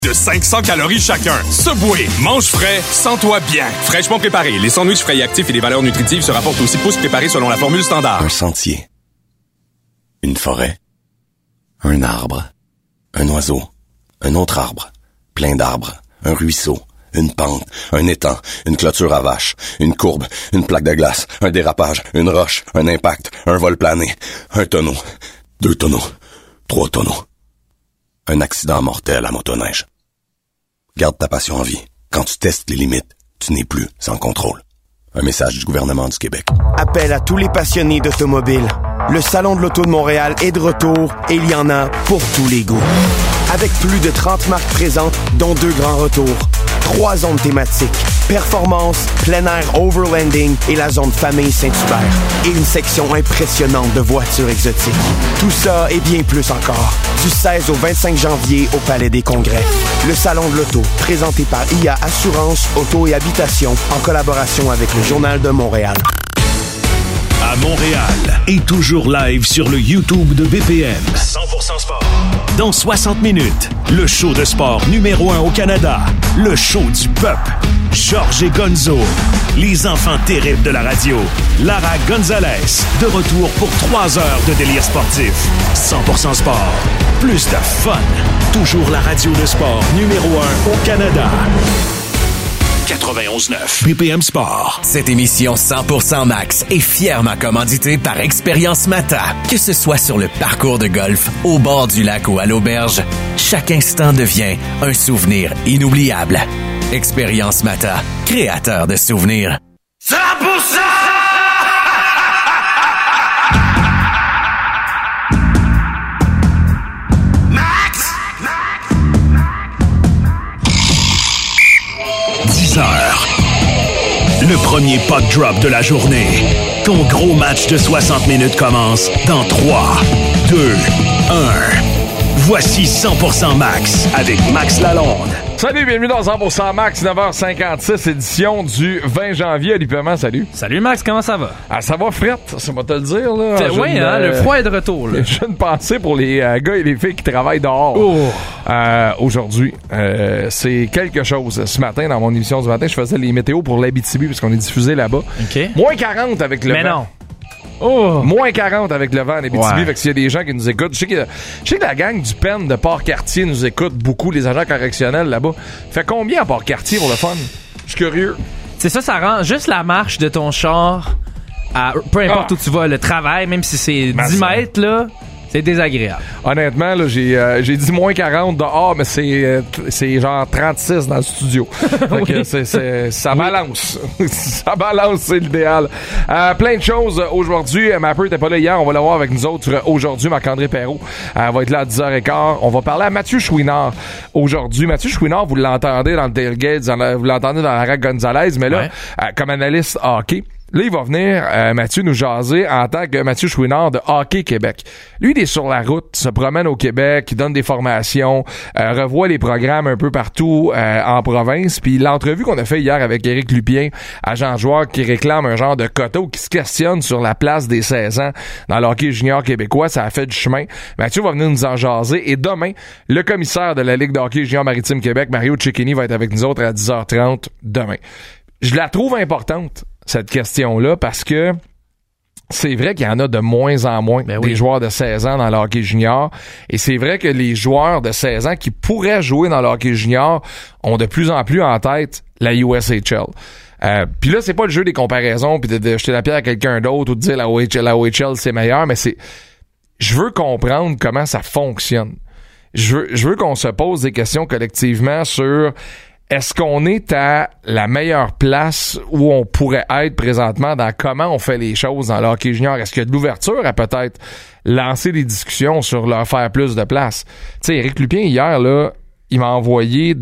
De 500 calories chacun. Subway, mange frais, sens-toi bien. Fraîchement préparé, les sandwichs frais et actifs et les valeurs nutritives se rapportent aux 6 pouces préparés selon la formule standard. Un sentier. Une forêt. Un arbre. Un oiseau. Un autre arbre. Plein d'arbres. Un ruisseau. Une pente. Un étang. Une clôture à vaches. Une courbe. Une plaque de glace. Un dérapage. Une roche. Un impact. Un vol plané. Un tonneau. 2 tonneaux. 3 tonneaux. Un accident mortel à motoneige. Garde ta passion en vie. Quand tu testes les limites, tu n'es plus sans contrôle. Un message du gouvernement du Québec. Appel à tous les passionnés d'automobile. Le Salon de l'Auto de Montréal est de retour et il y en a pour tous les goûts. Avec plus de 30 marques présentes, dont 2 grands retours. 3 zones thématiques. Performance, plein air overlanding et la zone famille Saint-Hubert. Et une section impressionnante de voitures exotiques. Tout ça et bien plus encore. Du 16 au 25 janvier au Palais des Congrès. Le Salon de l'Auto, présenté par IA Assurance, Auto et Habitation, en collaboration avec le Journal de Montréal. À Montréal et toujours live sur le YouTube de BPM. 100% sport. Dans 60 minutes, le show de sport numéro 1 au Canada. Le show du peuple. Georges et Gonzo. Les enfants terribles de la radio. Lara Gonzalez. De retour pour 3 heures de délire sportif. 100% sport. Plus de fun. Toujours la radio de sport numéro 1 au Canada. 91.9 BPM Sport. Cette émission 100% Max est fièrement commanditée par Expérience Mata. Que ce soit sur le parcours de golf, au bord du lac ou à l'auberge, chaque instant devient un souvenir inoubliable. Expérience Mata, créateur de souvenirs. 100%! Le premier puck drop de la journée. Ton gros match de 60 minutes commence dans 3, 2, 1. Voici 100% Max avec Max Lalonde. Salut, bienvenue dans 100% Max, 9h56, édition du 20 janvier. Ali Paiement, salut. Salut Max, comment ça va? Ah, ça va frette, ça va te le dire. Là. Oui, le froid est de retour. Là. J'ai une pensée pour les gars et les filles qui travaillent dehors aujourd'hui. C'est quelque chose. Ce matin, dans mon émission du matin, je faisais les météos pour l'Abitibi, parce qu'on est diffusé là-bas. Okay. Moins 40 avec le vent. Mais non. Oh. Moins 40 avec le vent en Abitibi. Fait que s'il y a des gens qui nous écoutent, je sais que la gang du PEN de Port-Cartier nous écoute beaucoup, les agents correctionnels là-bas. Fait combien à Port-Cartier pour le fun? Je suis curieux. C'est ça rend juste la marche de ton char à peu importe où tu vas, le travail, même si c'est 10 mètres, là. C'est désagréable. Honnêtement, là, j'ai dit moins 40 dehors, mais c'est genre 36 dans le studio. Fait que ça balance. Ça balance, c'est l'idéal. Plein de choses aujourd'hui. Mapper était pas là hier. On va l'avoir avec nous autres aujourd'hui. Marc-André Perrault va être là à 10h15. On va parler à Mathieu Chouinard aujourd'hui. Mathieu Chouinard, vous l'entendez dans le tailgate, vous l'entendez dans la Lara Gonzalez, mais là, comme analyste hockey, là, il va venir, Mathieu, nous jaser en tant que Mathieu Chouinard de Hockey Québec. Lui, il est sur la route, se promène au Québec, il donne des formations, revoit les programmes un peu partout en province. Puis l'entrevue qu'on a fait hier avec Éric Lupien, agent joueur qui réclame un genre de quota ou qui se questionne sur la place des 16 ans dans le hockey junior québécois, ça a fait du chemin. Mathieu va venir nous en jaser. Et demain, le commissaire de la Ligue de hockey junior maritime Québec, Mario Cecchini, va être avec nous autres à 10h30 demain. Je la trouve importante, cette question-là, parce que c'est vrai qu'il y en a de moins en moins des joueurs de 16 ans dans le hockey junior. Et c'est vrai que les joueurs de 16 ans qui pourraient jouer dans le hockey junior ont de plus en plus en tête la USHL. Puis là, c'est pas le jeu des comparaisons puis de jeter la pierre à quelqu'un d'autre ou de dire la OHL c'est meilleur, mais je veux comprendre comment ça fonctionne. Je veux qu'on se pose des questions collectivement sur est-ce qu'on est à la meilleure place où on pourrait être présentement dans comment on fait les choses dans le hockey junior? Est-ce qu'il y a de l'ouverture à peut-être lancer des discussions sur leur faire plus de place? Tu sais, Éric Lupien, hier, là, il m'a envoyé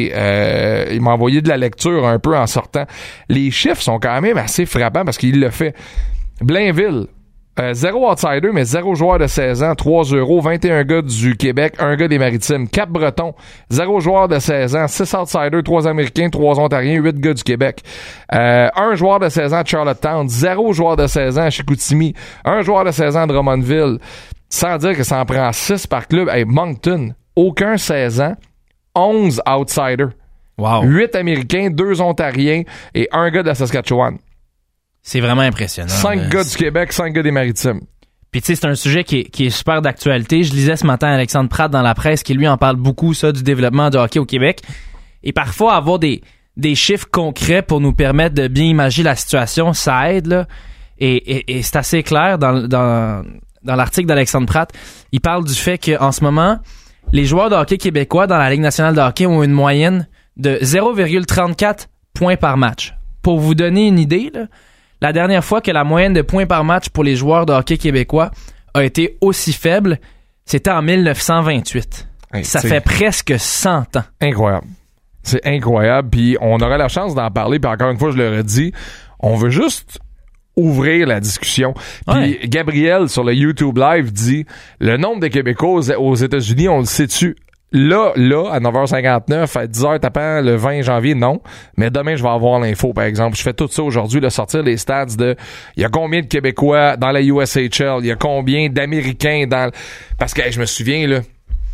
de la lecture un peu en sortant. Les chiffres sont quand même assez frappants parce qu'il le fait. Blainville, 0 outsider, mais 0 joueur de 16 ans, 3 €, 21 gars du Québec, 1 gars des Maritimes. Cap-Breton, 0 joueur de 16 ans, 6 outsiders, 3 Américains, 3 Ontariens, 8 gars du Québec. 1 joueur de 16 ans de Charlottetown, 0 joueur de 16 ans à Chicoutimi, 1 joueur de 16 ans de Drummondville. Sans dire que ça en prend 6 par club. Hey, Moncton, aucun 16 ans, 11 outsiders. Wow. 8 Américains, 2 Ontariens et 1 gars de la Saskatchewan. C'est vraiment impressionnant. 5 gars du Québec, 5 gars des Maritimes. Puis tu sais, c'est un sujet qui est super d'actualité. Je lisais ce matin Alexandre Pratt dans la presse qui lui en parle beaucoup, ça, du développement du hockey au Québec. Et parfois, avoir des chiffres concrets pour nous permettre de bien imaginer la situation, ça aide, là. Et c'est assez clair dans l'article d'Alexandre Pratt. Il parle du fait qu'en ce moment, les joueurs de hockey québécois dans la Ligue nationale de hockey ont une moyenne de 0,34 points par match. Pour vous donner une idée, là, la dernière fois que la moyenne de points par match pour les joueurs de hockey québécois a été aussi faible, c'était en 1928. Hey, ça fait presque 100 ans. Incroyable. C'est incroyable. Puis on aura la chance d'en parler. Puis encore une fois, je le redis, on veut juste ouvrir la discussion. Puis Gabriel, sur le YouTube Live, dit le nombre de Québécois aux États-Unis, on le sait-tu? Là, à 9h59, à 10h tapant le 20 janvier, non. Mais demain, je vais avoir l'info, par exemple. Je fais tout ça aujourd'hui, de sortir les stats de il y a combien de Québécois dans la USHL, il y a combien d'Américains dans... Parce que je me souviens, là,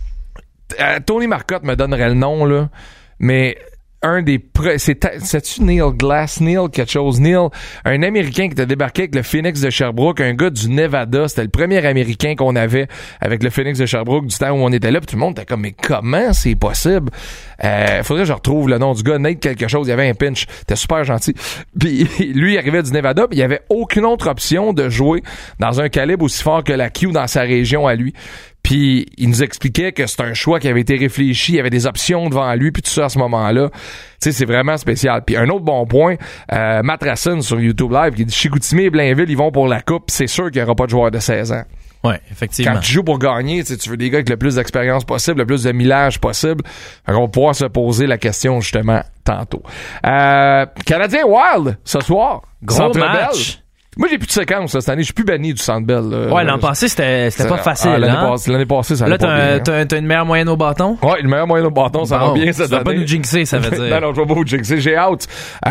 Tony Marcotte me donnerait le nom, là, mais un des... C'est-tu Neil Glass? Neil quelque chose? Neil, un Américain qui était débarqué avec le Phoenix de Sherbrooke, un gars du Nevada. C'était le premier Américain qu'on avait avec le Phoenix de Sherbrooke du temps où on était là. Puis tout le monde était comme, mais comment c'est possible? Faudrait que je retrouve le nom du gars. Nate quelque chose. Il y avait un pinch. C'était super gentil. Puis lui, il arrivait du Nevada. Puis il y avait aucune autre option de jouer dans un calibre aussi fort que la Q dans sa région à lui. Puis il nous expliquait que c'est un choix qui avait été réfléchi, il y avait des options devant lui, puis tout ça à ce moment-là. Tu sais, c'est vraiment spécial. Puis un autre bon point, Matt Racine sur YouTube Live, qui dit Chicoutimi et Blainville, ils vont pour la coupe, c'est sûr qu'il n'y aura pas de joueurs de 16 ans. Ouais, effectivement. Quand tu joues pour gagner, tu veux des gars avec le plus d'expérience possible, le plus de millage possible. Donc on va pouvoir se poser la question justement tantôt. Canadien Wild, ce soir. Gros match. Moi, j'ai plus de séquence cette année. Je suis plus banni du Centre Bell. Ouais, l'an passé, c'était pas facile. L'année passée, ça allait là, pas bien. T'as une meilleure moyenne au bâton? Ouais, une meilleure moyenne au bâton, ça va bien cette année. Tu vas pas nous jinxer, ça veut dire. Non, je vais pas vous jinxer. J'ai hâte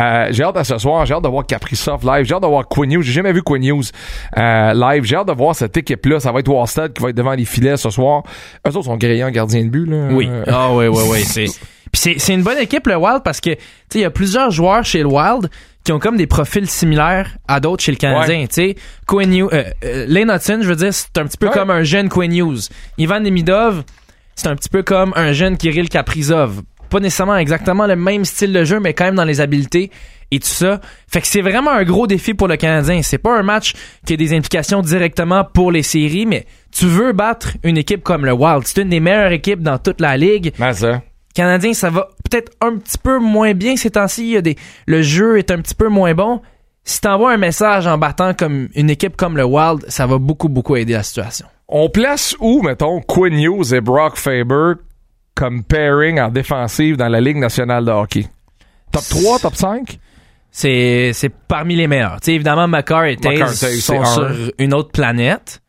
à ce soir. J'ai hâte de voir Kaprizov live. J'ai hâte de voir Quinn Hughes. J'ai jamais vu Quinn Hughes live. J'ai hâte de voir cette équipe-là. Ça va être Wallstead qui va être devant les filets ce soir. Eux autres sont grillants gardiens de but, là. Oui. Oui. C'est une bonne équipe, le Wild, parce que, tu sais, il y a plusieurs joueurs chez le Wild qui ont comme des profils similaires à d'autres chez le Canadien, tu sais. Quinn Hughes, Lane Hudson, je veux dire, c'est un petit peu comme un jeune Quinn Hughes. Ivan Demidov, c'est un petit peu comme un jeune Kirill Kaprizov. Pas nécessairement exactement le même style de jeu, mais quand même dans les habiletés et tout ça. Fait que c'est vraiment un gros défi pour le Canadien. C'est pas un match qui a des implications directement pour les séries, mais tu veux battre une équipe comme le Wild. C'est une des meilleures équipes dans toute la ligue. Mais ça. Canadien, ça va peut-être un petit peu moins bien ces temps-ci. Le jeu est un petit peu moins bon. Si t'envoies un message en battant comme une équipe comme le Wild, ça va beaucoup, beaucoup aider la situation. On place où, mettons, Quinn Hughes et Brock Faber comme pairing en défensive dans la Ligue nationale de hockey? Top 3, top 5? C'est parmi les meilleurs. T'sais, évidemment, McCarr et Taze sont sur une autre planète.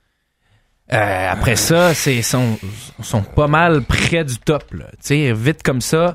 Après ça, sont pas mal près du top, là. Tu sais, vite comme ça.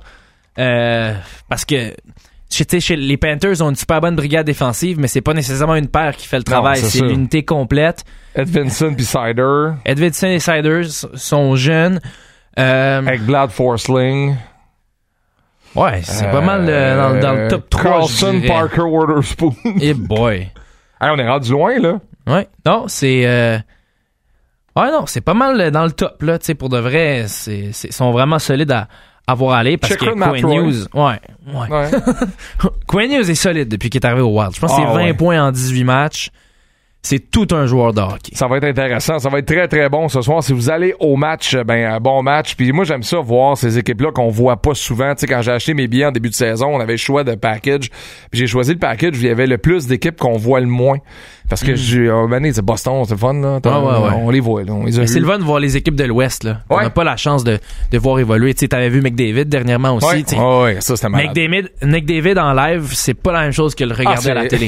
Parce que, chez les Panthers ont une super bonne brigade défensive, mais c'est pas nécessairement une paire qui fait le travail. Non, c'est l'unité complète. Edvinson puis Sider. Edvinson et Sider sont jeunes. Ekblad Forsling. Ouais, c'est pas mal dans le top 3. Carlson, Parker, Waterspoon. Eh boy. Hey, on est rendu loin, là. Ouais. Non, c'est... Ouais, non, c'est pas mal dans le top, là. Tu sais, pour de vrai, sont vraiment solides à voir aller parce que Quinn Hughes... Ouais. Quinn Hughes est solide depuis qu'il est arrivé au Wild. Je pense que c'est 20 points en 18 matchs. C'est tout un joueur de hockey. Ça va être intéressant. Ça va être très, très bon ce soir. Si vous allez au match, un bon match. Puis moi, j'aime ça voir ces équipes-là qu'on voit pas souvent. Tu sais, quand j'ai acheté mes billets en début de saison, on avait le choix de package. Puis j'ai choisi le package où il y avait le plus d'équipes qu'on voit le moins. Parce que c'est Boston, c'est le fun, là. On les voit, là. C'est le fun de voir les équipes de l'Ouest, là. On n'a pas la chance de voir évoluer. Tu sais, t'avais vu McDavid dernièrement aussi. Ouais, ça, c'était malade. McDavid en live, c'est pas la même chose que le regarder à la télé.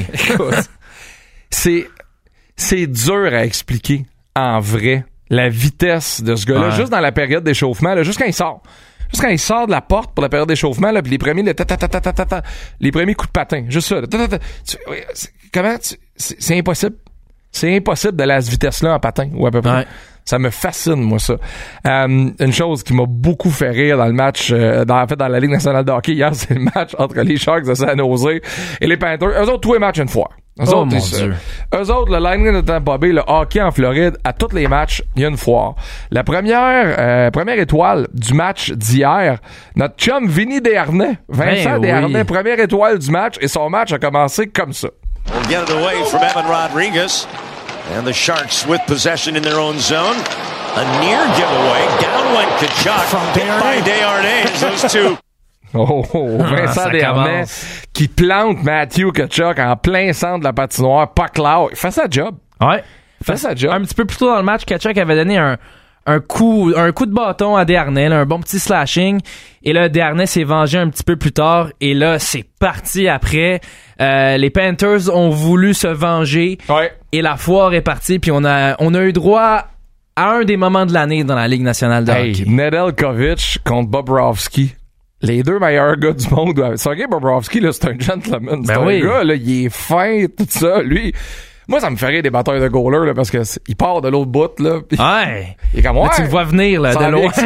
C'est dur à expliquer, en vrai, la vitesse de ce gars-là, juste dans la période d'échauffement, là, juste quand il sort. Juste quand il sort de la porte pour la période d'échauffement, là, puis les premiers, les premiers coups de patin, juste ça. C'est impossible. C'est impossible d'aller à cette vitesse-là en patin, ou à peu près. Ça me fascine, moi, ça. Une chose qui m'a beaucoup fait rire dans le match, dans la Ligue nationale de hockey hier, c'est le match entre les Sharks de San Jose et les Panthers. Eux autres, tous les matchs une fois. Eux autres, le Lightning de Tampa Bay, le hockey en Floride, à tous les matchs, il y a une foire. La première étoile du match d'hier, notre chum Vinny Desharnais, Vincent Desharnais, première étoile du match, et son match a commencé comme ça. We'll get it away from Evan Rodriguez. And the Sharks with possession in their own zone. A near giveaway. Down went Kachuk. Hit by Desharnais. Those two. Vincent Desharnais qui plante Matthew Kachuk en plein centre de la patinoire. Puck là. Il fait sa job. Ouais. Fait sa job. Un petit peu plus tôt dans le match, Kachuk avait donné un coup de bâton à Desharnais, là, un bon petit slashing. Et là, Desharnais s'est vengé un petit peu plus tard. Et là, c'est parti après. Les Panthers ont voulu se venger. Ouais. Et la foire est partie. Puis on a eu droit à un des moments de l'année dans la Ligue nationale de hockey. Nedeljkovic contre Bobrovsky. Les deux meilleurs gars du monde. Sergei Bobrovsky, là, c'est un gentleman. C'est un gars, là, il est fin, tout ça. Lui... Moi, ça me ferait des batailles de goalers, là, parce que il part de l'autre bout, là. Ouais. Il est comme, ouais. Là, tu le vois venir, là, de loin.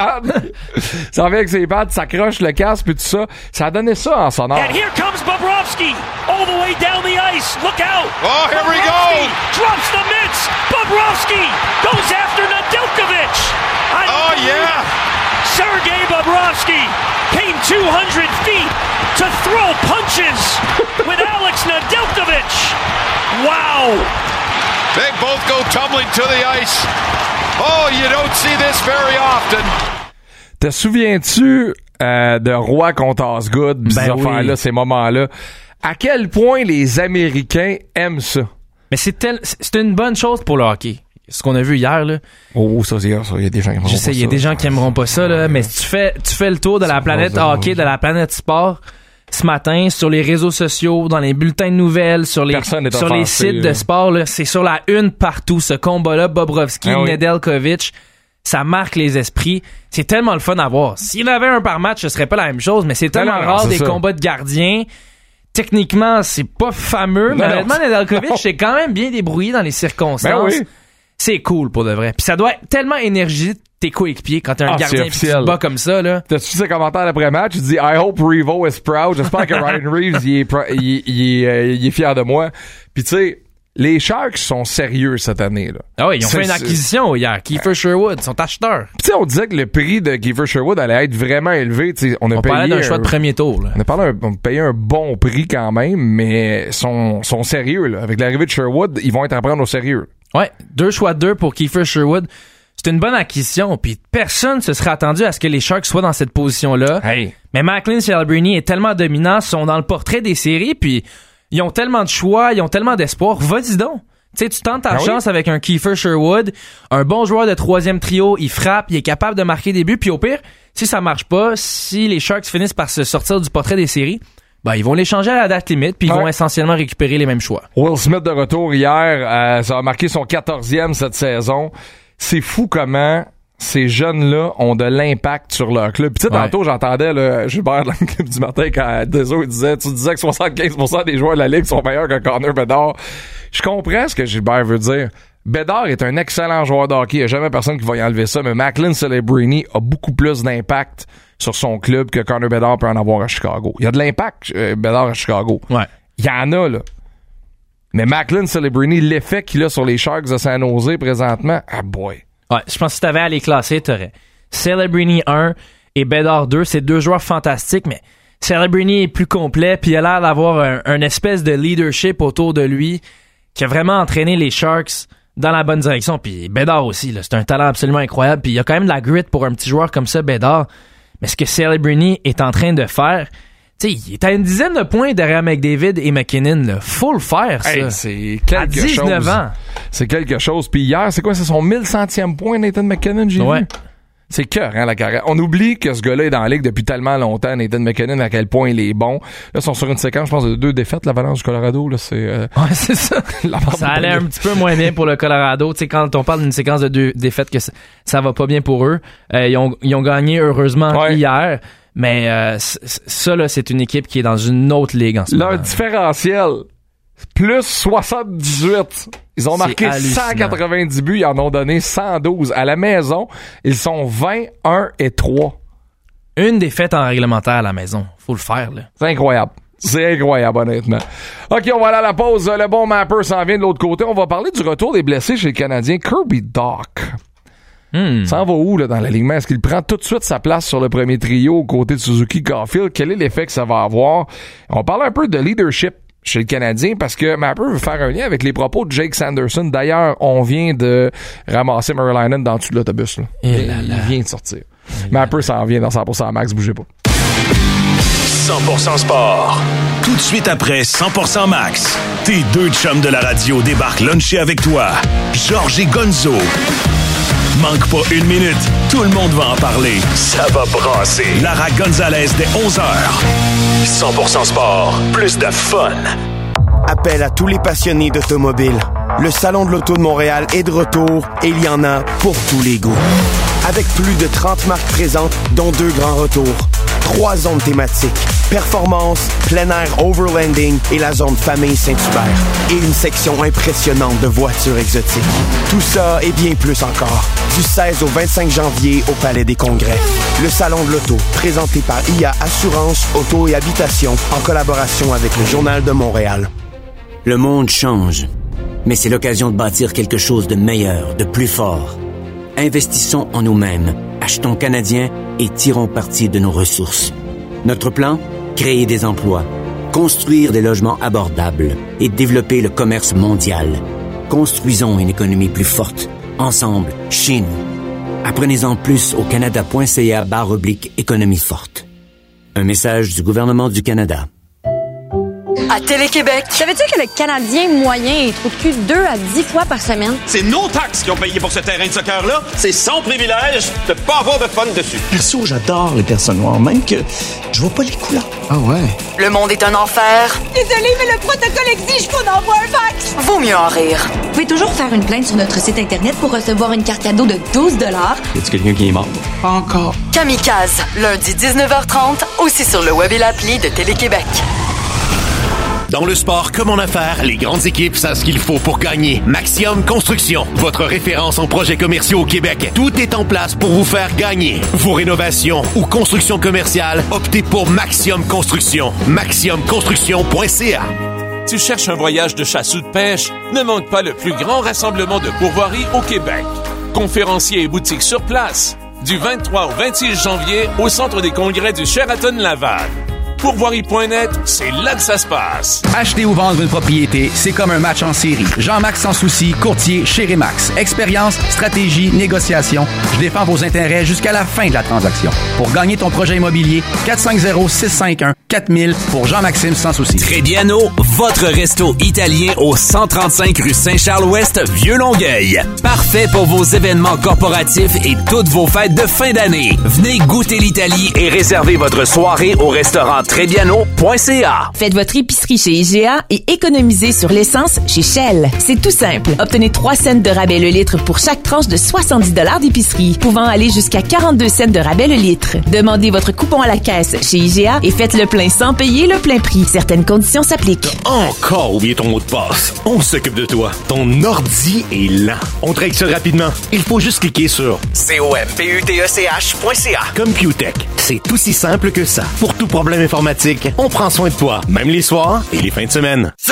Ça revient avec ses pads, s'accroche le casque, puis tout ça. Ça a donné ça en sonore. And here comes Bobrovsky, all the way down the ice. Look out. Oh, here we go. Drops the mitts. Bobrovsky goes after Nedeljkovic. Oh, yeah. Sergei Bobrovsky came 200 feet to throw punches with Alex Nedeljkovic. Wow! They both go tumbling to the ice. Oh, you don't see this very often. Te souviens-tu de Roy contre Osgood, ces affaires-là, ces moments-là? À quel point les Américains aiment ça? Mais c'est une bonne chose pour le hockey. Ce qu'on a vu hier, là. Oh, ça, il y a des gens qui aimeront pas ça. Je sais, il y a des gens qui aimeront pas ça, là, mais si tu fais le tour de la planète hockey, de la planète sport, ce matin, sur les réseaux sociaux, dans les bulletins de nouvelles, sur les sites de sport, là, c'est sur la une partout, ce combat-là, Bobrovsky, Nedeljkovic, ça marque les esprits. C'est tellement le fun à voir. S'il y en avait un par match, ce serait pas la même chose, mais c'est tellement rare des combats de gardiens. Techniquement, c'est pas fameux, mais honnêtement, Nedeljkovic s'est quand même bien débrouillé dans les circonstances. C'est cool pour de vrai. Puis ça doit tellement énergiser tes coéquipiers quand t'es un gardien pis tu te bats comme ça, là. T'as-tu ses commentaires après-match? Tu dis, I hope Revo is proud. J'espère que Ryan Reeves, il est fier de moi. Puis tu sais, les Sharks sont sérieux cette année, là. Ah oui, ils ont fait une acquisition hier. Kiefer Sherwood, sont acheteurs. Puis tu sais, on disait que le prix de Kiefer Sherwood allait être vraiment élevé. Tu sais, on parlait d'un choix de premier tour, là. On a payé un bon prix quand même, mais sont sérieux, là. Avec l'arrivée de Sherwood, ils vont être à prendre au sérieux. Ouais, 2 choix de 2 pour Kiefer Sherwood. C'est une bonne acquisition, puis personne se serait attendu à ce que les Sharks soient dans cette position-là. Hey. Mais Macklin Celebrini est tellement dominant, ils sont dans le portrait des séries, puis ils ont tellement de choix, ils ont tellement d'espoir. Vas-y donc. Tu sais, tu tentes ta chance avec un Kiefer Sherwood, un bon joueur de 3e trio, il frappe, il est capable de marquer des buts, puis au pire, si ça marche pas, si les Sharks finissent par se sortir du portrait des séries, ben, ils vont l'échanger à la date limite, puis ils vont essentiellement récupérer les mêmes choix. Will Smith de retour hier, ça a marqué son 14e cette saison. C'est fou comment ces jeunes-là ont de l'impact sur leur club. Puis tu sais, tantôt, j'entendais là, Gilbert dans le club du matin quand Deso disait que 75% des joueurs de la Ligue sont meilleurs que Connor Bedard. Je comprends ce que Gilbert veut dire. Bedard est un excellent joueur de hockey. Il n'y a jamais personne qui va y enlever ça. Mais Macklin Celebrini a beaucoup plus d'impact sur son club que Connor Bedard peut en avoir à Chicago. Il y a de l'impact, Bedard à Chicago. Ouais. Il y en a, là. Mais Macklin Celebrini, l'effet qu'il a sur les Sharks de San Jose présentement, ah boy. Ouais, je pense que si t'avais à les classer, t'aurais Celebrini 1 et Bedard 2. C'est 2 joueurs fantastiques, mais Celebrini est plus complet, puis il a l'air d'avoir un espèce de leadership autour de lui qui a vraiment entraîné les Sharks dans la bonne direction. Puis Bedard aussi, là, c'est un talent absolument incroyable. Puis il y a quand même de la grit pour un petit joueur comme ça, Bedard. Mais ce que Celebrini est en train de faire, tu sais, il est à une dizaine de points derrière McDavid et McKinnon, là. Faut le faire, ça. Hey, c'est quelque à 19 chose. ans. C'est quelque chose. Puis hier, c'est quoi? C'est son 1100e point, Nathan McKinnon, j'ai vu? C'est cœur, hein, la carrière. On oublie que ce gars-là est dans la Ligue depuis tellement longtemps, Nathan McKinnon, à quel point il est bon. Là, ils sont sur une séquence, je pense, de 2 défaites, l'Avalanche du Colorado, là, c'est... Ouais, c'est ça. Ça allait un petit peu moins bien pour le Colorado. Tu sais, quand on parle d'une séquence de 2 défaites, que ça va pas bien pour eux. Ils ont gagné, heureusement, hier. Mais ça, là, c'est une équipe qui est dans une autre ligue en ce moment. Leur différentiel, Plus 78. Ils ont marqué 190 buts, ils en ont donné 112. À la maison, ils sont 21-3. Une défaite en réglementaire à la maison. Faut le faire, là. C'est incroyable. C'est incroyable, honnêtement. OK, on va aller à la pause. Le bon Mapper s'en vient de l'autre côté. On va parler du retour des blessés chez le Canadien. Kirby Dach. Ça en va où, là, dans l'alignement? Est-ce qu'il prend tout de suite sa place sur le premier trio aux côtés de Suzuki Caulfield? Quel est l'effet que ça va avoir? On parle un peu de leadership chez le Canadien parce que Mapper veut faire un lien avec les propos de Jake Sanderson. D'ailleurs, on vient de ramasser Murraylainen dans le dessus de l'autobus. Là. Il vient de sortir. Mapper s'en vient dans 100% Max, bougez pas. 100% Sport. Tout de suite après 100% Max, tes deux chums de la radio débarquent luncher avec toi. Georges et Gonzo. Manque pas une minute, tout le monde va en parler. Ça va brasser. Lara Gonzalez dès 11h. 100% Sport, plus de fun. Appel à tous les passionnés d'automobile. Le Salon de l'Auto de Montréal est de retour et il y en a pour tous les goûts. Avec plus de 30 marques présentes, dont 2 grands retours. 3 zones thématiques. Performance, plein air overlanding et la zone famille Saint-Hubert. Et une section impressionnante de voitures exotiques. Tout ça et bien plus encore. Du 16 au 25 janvier au Palais des Congrès. Le Salon de l'Auto, présenté par IA Assurance, Auto et Habitation, en collaboration avec le Journal de Montréal. Le monde change, mais c'est l'occasion de bâtir quelque chose de meilleur, de plus fort. Investissons en nous-mêmes, achetons canadien et tirons parti de nos ressources. Notre plan? Créer des emplois, construire des logements abordables et développer le commerce mondial. Construisons une économie plus forte, ensemble, chez nous. Apprenez-en plus au canada.ca/économie forte. Un message du gouvernement du Canada. À Télé-Québec. Savais-tu que le Canadien moyen est trou de cul 2 à 10 fois par semaine? C'est nos taxes qui ont payé pour ce terrain de soccer-là. C'est son privilège de pas avoir de fun dessus. Perso, j'adore les personnes noires, même que je vois pas les couleurs. Ah ouais? Le monde est un enfer. Désolé, mais le protocole exige qu'on envoie un fax. Vaut mieux en rire. Vous pouvez toujours faire une plainte sur notre site Internet pour recevoir une carte cadeau de 12 $. Y a-tu quelqu'un qui est mort? Pas encore. Kamikaze, lundi 19h30, aussi sur le web et l'appli de Télé-Québec. Dans le sport comme en affaires, les grandes équipes savent ce qu'il faut pour gagner. Maximum Construction, votre référence en projets commerciaux au Québec. Tout est en place pour vous faire gagner. Vos rénovations ou constructions commerciales, optez pour Maximum Construction. MaximumConstruction.ca. Tu cherches un voyage de chasse ou de pêche? Ne manque pas le plus grand rassemblement de pourvoiries au Québec. Conférenciers et boutiques sur place. Du 23 au 26 janvier au Centre des congrès du Sheraton Laval. Pourvoirie.net, c'est là que ça se passe. Acheter ou vendre une propriété, c'est comme un match en série. Jean-Max Sans Souci, courtier chez Remax. Expérience, stratégie, négociation. Je défends vos intérêts jusqu'à la fin de la transaction. Pour gagner ton projet immobilier, 450-651-4000 pour Jean-Maxime Sans Souci. Trébiano, votre resto italien au 135 rue Saint-Charles-Ouest, Vieux-Longueuil. Parfait pour vos événements corporatifs et toutes vos fêtes de fin d'année. Venez goûter l'Italie et réservez votre soirée au restaurant Trébiano.ca. Faites votre épicerie chez IGA et économisez sur l'essence chez Shell. C'est tout simple. Obtenez 3 cents de rabais le litre pour chaque tranche de 70 $ d'épicerie, pouvant aller jusqu'à 42 cents de rabais le litre. Demandez votre coupon à la caisse chez IGA et faites le plein sans payer le plein prix. Certaines conditions s'appliquent. Encore oublié ton mot de passe. On s'occupe de toi. Ton ordi est lent. On te règle ça rapidement. Il faut juste cliquer sur computech.ca. Computech. C'est aussi simple que ça. Pour tout problème informatique, on prend soin de toi, même les soirs et les fins de semaine. 100%!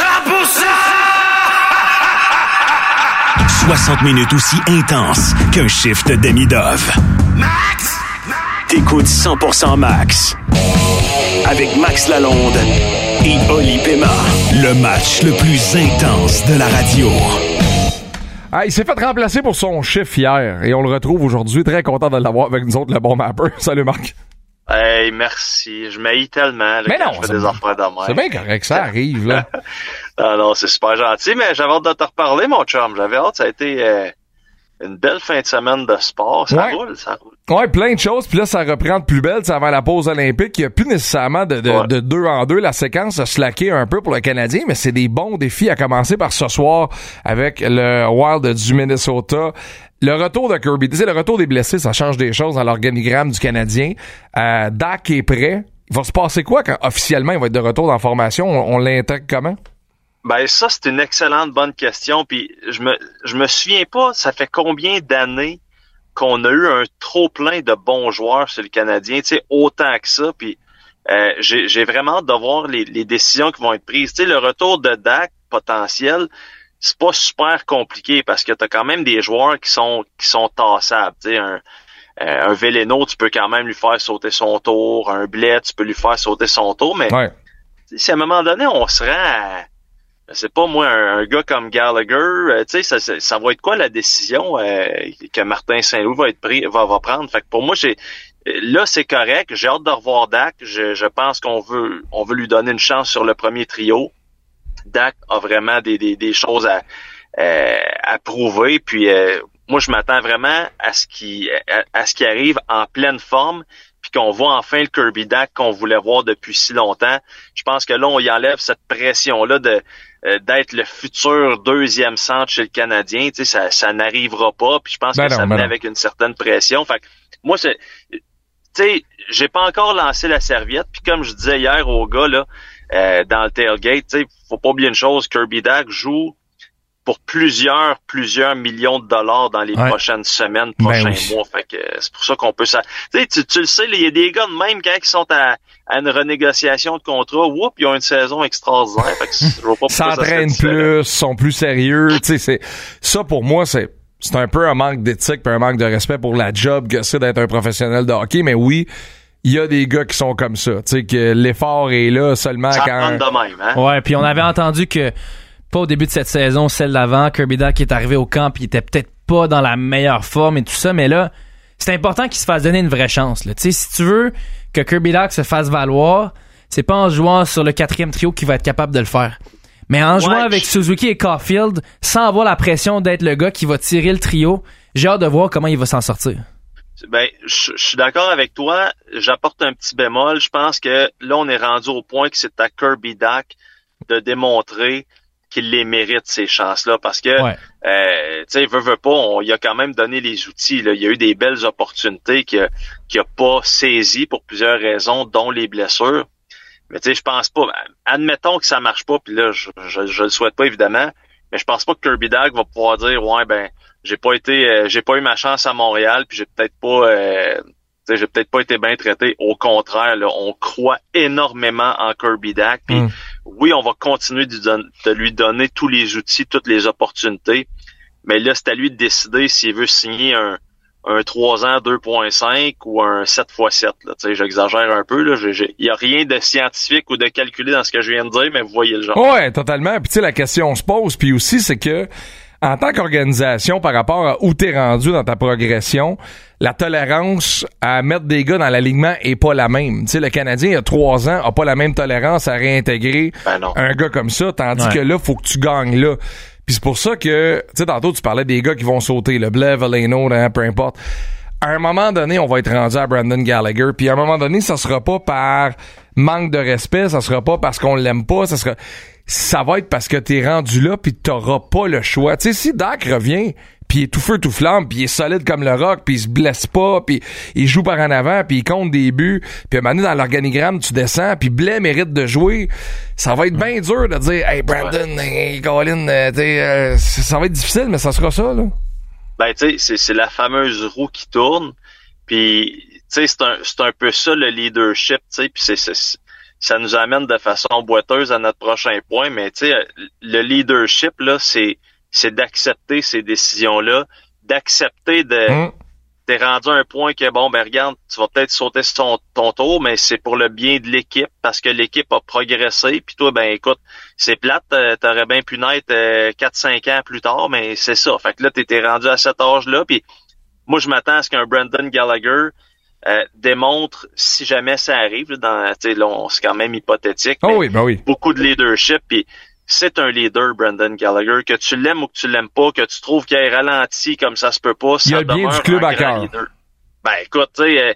60 minutes aussi intenses qu'un shift demi-dove. Max! T'écoutes 100% Max. Avec Max Lalonde et Oli Pema. Le match le plus intense de la radio. Ah, il s'est fait remplacer pour son chiffre hier et on le retrouve aujourd'hui. Très content de l'avoir avec nous autres, le bon Mapper. Salut Marc. Hey, merci. Je m'haïs tellement là, quand je fais des affaires de même. C'est bien correct, ça arrive, là. non, c'est super gentil, mais j'avais hâte de te reparler, mon chum. J'avais hâte, ça a été une belle fin de semaine de sport. Ça roule. Ouais, plein de choses. Puis là, ça reprend de plus belle. Avant la pause olympique, il n'y a plus nécessairement de 2 en 2. La séquence a slacké un peu pour le Canadien, mais c'est des bons défis, à commencer par ce soir avec le Wild du Minnesota. Le retour de Kirby, tu sais, le retour des blessés, ça change des choses dans l'organigramme du Canadien. Dak est prêt. Il va se passer quoi quand officiellement il va être de retour dans la formation? On l'intègre comment? Ben ça, c'est une excellente bonne question. Puis je me souviens pas, ça fait combien d'années qu'on a eu un trop plein de bons joueurs sur le Canadien, tu sais, autant que ça. Puis j'ai vraiment hâte de voir les décisions qui vont être prises. Tu sais, le retour de Dak potentiel, c'est pas super compliqué parce que t'as quand même des joueurs qui sont tassables. Tu sais, un Veleno, tu peux quand même lui faire sauter son tour. Un Blais, tu peux lui faire sauter son tour. Mais si à un moment donné, on se rend à, je sais pas moi, un gars comme Gallagher, tu sais, ça va être quoi la décision que Martin Saint-Louis va prendre? Fait que pour moi, là, c'est correct. J'ai hâte de revoir Dak. Je pense qu'on veut lui donner une chance sur le premier trio. Dak a vraiment des choses à prouver. Puis moi, je m'attends vraiment à ce qu'il arrive en pleine forme, puis qu'on voit enfin le Kirby Dak qu'on voulait voir depuis si longtemps. Je pense que là, on y enlève cette pression-là d'être le futur deuxième centre chez le Canadien. Tu sais, ça n'arrivera pas. Puis je pense que ça venait avec une certaine pression. Fait que moi, tu sais, j'ai pas encore lancé la serviette. Puis comme je disais hier aux gars là, dans le tailgate, tu sais, faut pas oublier une chose, Kirby Dak joue pour plusieurs millions de dollars dans les prochaines semaines, prochains mois. Fait que c'est pour ça qu'on peut ça. Tu sais, tu le sais, il y a des gars de même quand ils sont à une renégociation de contrat, ils ont une saison extraordinaire. Fait que je vois pas s'entraînent plus, sont plus sérieux. Tu sais, ça pour moi, c'est un peu un manque d'éthique et un manque de respect pour la job que c'est d'être un professionnel de hockey. Mais oui, il y a des gars qui sont comme ça. Tu sais, que l'effort est là seulement ça quand... de même, hein? Ouais, puis on avait entendu que pas au début de cette saison, celle d'avant, Kirby Dak est arrivé au camp, il était peut-être pas dans la meilleure forme et tout ça, mais là, c'est important qu'il se fasse donner une vraie chance. Tu sais, si tu veux que Kirby Dak se fasse valoir, c'est pas en jouant sur le 4e trio qu'il va être capable de le faire. Mais en jouant avec Suzuki et Caulfield, sans avoir la pression d'être le gars qui va tirer le trio, j'ai hâte de voir comment il va s'en sortir. Ben, je suis d'accord avec toi. J'apporte un petit bémol. Je pense que là, on est rendu au point que c'est à Kirby Dak de démontrer qu'il les mérite, ces chances-là, parce que, tu sais, veut pas, il a quand même donné les outils, là. Il y a eu des belles opportunités qu'il a pas saisies pour plusieurs raisons, dont les blessures. Mais tu sais, je pense pas, admettons que ça marche pas, puis là, je le souhaite pas, évidemment, mais je pense pas que Kirby Dak va pouvoir dire, j'ai pas eu ma chance à Montréal, puis j'ai peut-être pas été bien traité. Au contraire, là, on croit énormément en Kirby Dak. Puis oui, on va continuer de lui donner tous les outils, toutes les opportunités. Mais là, c'est à lui de décider s'il veut signer un 3 ans 2.5 ou un 7x7. Là. Tu sais, j'exagère un peu. Il y a rien de scientifique ou de calculé dans ce que je viens de dire, mais vous voyez le genre. Ouais, totalement. Puis tu sais, la question se pose. Puis aussi, c'est que en tant qu'organisation, par rapport à où t'es rendu dans ta progression, la tolérance à mettre des gars dans l'alignement est pas la même. Tu sais, le Canadien, il y a 3 ans, a pas la même tolérance à réintégrer un gars comme ça, tandis que là, faut que tu gagnes là. Puis c'est pour ça que, tu sais, tantôt, tu parlais des gars qui vont sauter, le Blais, Veleno, peu importe. À un moment donné, on va être rendu à Brendan Gallagher, puis à un moment donné, ça sera pas par manque de respect, ça sera pas parce qu'on l'aime pas, ça va être parce que t'es rendu là puis t'auras pas le choix. Tu sais, si Dak revient puis il est tout feu tout flamme puis il est solide comme le roc puis il se blesse pas puis il joue par en avant puis il compte des buts puis à un moment donné dans l'organigramme tu descends puis Blais mérite de jouer, ça va être bien dur de dire hey Brandon, hey Colin, ça va être difficile mais ça sera ça là. Ben tu sais c'est la fameuse roue qui tourne puis tu sais c'est un peu ça le leadership, tu sais, puis ça nous amène de façon boiteuse à notre prochain point, mais tu sais, le leadership, là, c'est d'accepter ces décisions-là, d'accepter t'es rendu à un point que, regarde, tu vas peut-être sauter sur ton tour, mais c'est pour le bien de l'équipe, parce que l'équipe a progressé, puis toi, écoute, c'est plate, t'aurais bien pu naître 4-5 ans plus tard, mais c'est ça. Fait que là, t'es rendu à cet âge-là, puis moi, je m'attends à ce qu'un Brendan Gallagher démontre, si jamais ça arrive, là, c'est quand même hypothétique, beaucoup de leadership, puis c'est un leader, Brendan Gallagher, que tu l'aimes ou que tu l'aimes pas, que tu trouves qu'il est ralenti comme ça se peut pas, ça demeure bien du club un grand leader. Ben écoute, tu sais,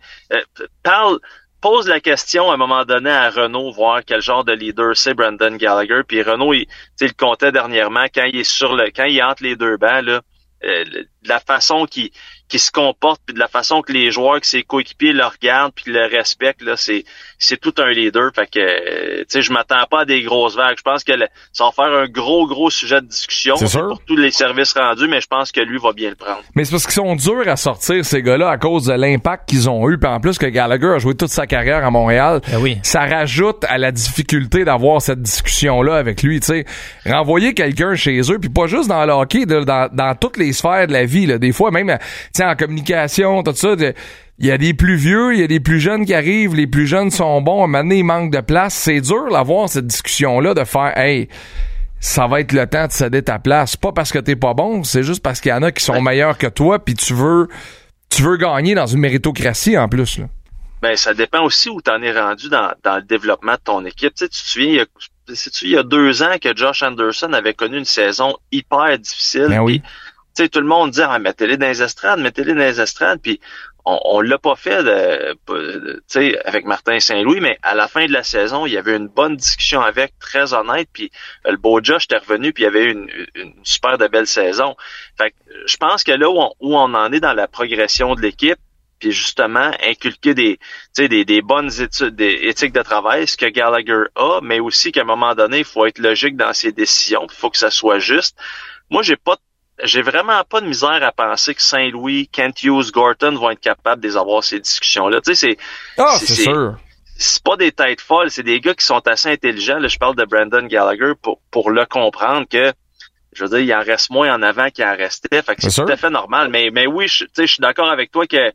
pose la question à un moment donné à Renaud, voir quel genre de leader c'est Brendan Gallagher, puis Renaud, il le comptait dernièrement, quand il est entre les deux bancs, là, de la façon qu'il se comporte, puis de la façon que les joueurs, que ses coéquipiers le regardent, puis le respectent, là, c'est tout un leader. Fait que, tu sais, je m'attends pas à des grosses vagues. Je pense que ça va faire un gros sujet de discussion pour tous les services rendus, mais je pense que lui va bien le prendre. Mais c'est parce qu'ils sont durs à sortir, ces gars-là, à cause de l'impact qu'ils ont eu. Puis en plus que Gallagher a joué toute sa carrière à Montréal, ça rajoute à la difficulté d'avoir cette discussion-là avec lui. Tu sais, renvoyer quelqu'un chez eux, puis pas juste dans le hockey, dans toutes les sphères de la vie. Là. Des fois, même en communication, tout ça, il y a des plus vieux, il y a des plus jeunes qui arrivent, les plus jeunes sont bons, à un moment donné, il manque de place. C'est dur d'avoir cette discussion-là, de faire « Hey, ça va être le temps de céder ta place. » Pas parce que t'es pas bon, c'est juste parce qu'il y en a qui sont meilleurs que toi, puis tu veux gagner dans une méritocratie en plus. Là. Ben, ça dépend aussi où t'en es rendu dans le développement de ton équipe. Tu sais, tu te souviens, il y a 2 ans que Josh Anderson avait connu une saison hyper difficile. Ben oui. Tu sais, tout le monde dit, mettez-les dans les estrades, puis on l'a pas fait, tu sais, avec Martin Saint-Louis, mais à la fin de la saison, il y avait une bonne discussion avec, très honnête, puis le beau Josh était revenu, puis il y avait une super de belle saison. Fait que je pense que là où on en est dans la progression de l'équipe, puis justement inculquer des bonnes études, des éthiques de travail, ce que Gallagher a, mais aussi qu'à un moment donné, il faut être logique dans ses décisions, il faut que ça soit juste. Moi, j'ai vraiment pas de misère à penser que Saint-Louis, Kent Hughes, Gorton vont être capables d'avoir ces discussions-là. Tu sais, c'est sûr. C'est pas des têtes folles, c'est des gars qui sont assez intelligents. Là, je parle de Brandon Gallagher pour le comprendre que, je veux dire, il en reste moins en avant qu'il en restait. Fait que c'est tout à fait normal. Mais oui, je suis d'accord avec toi que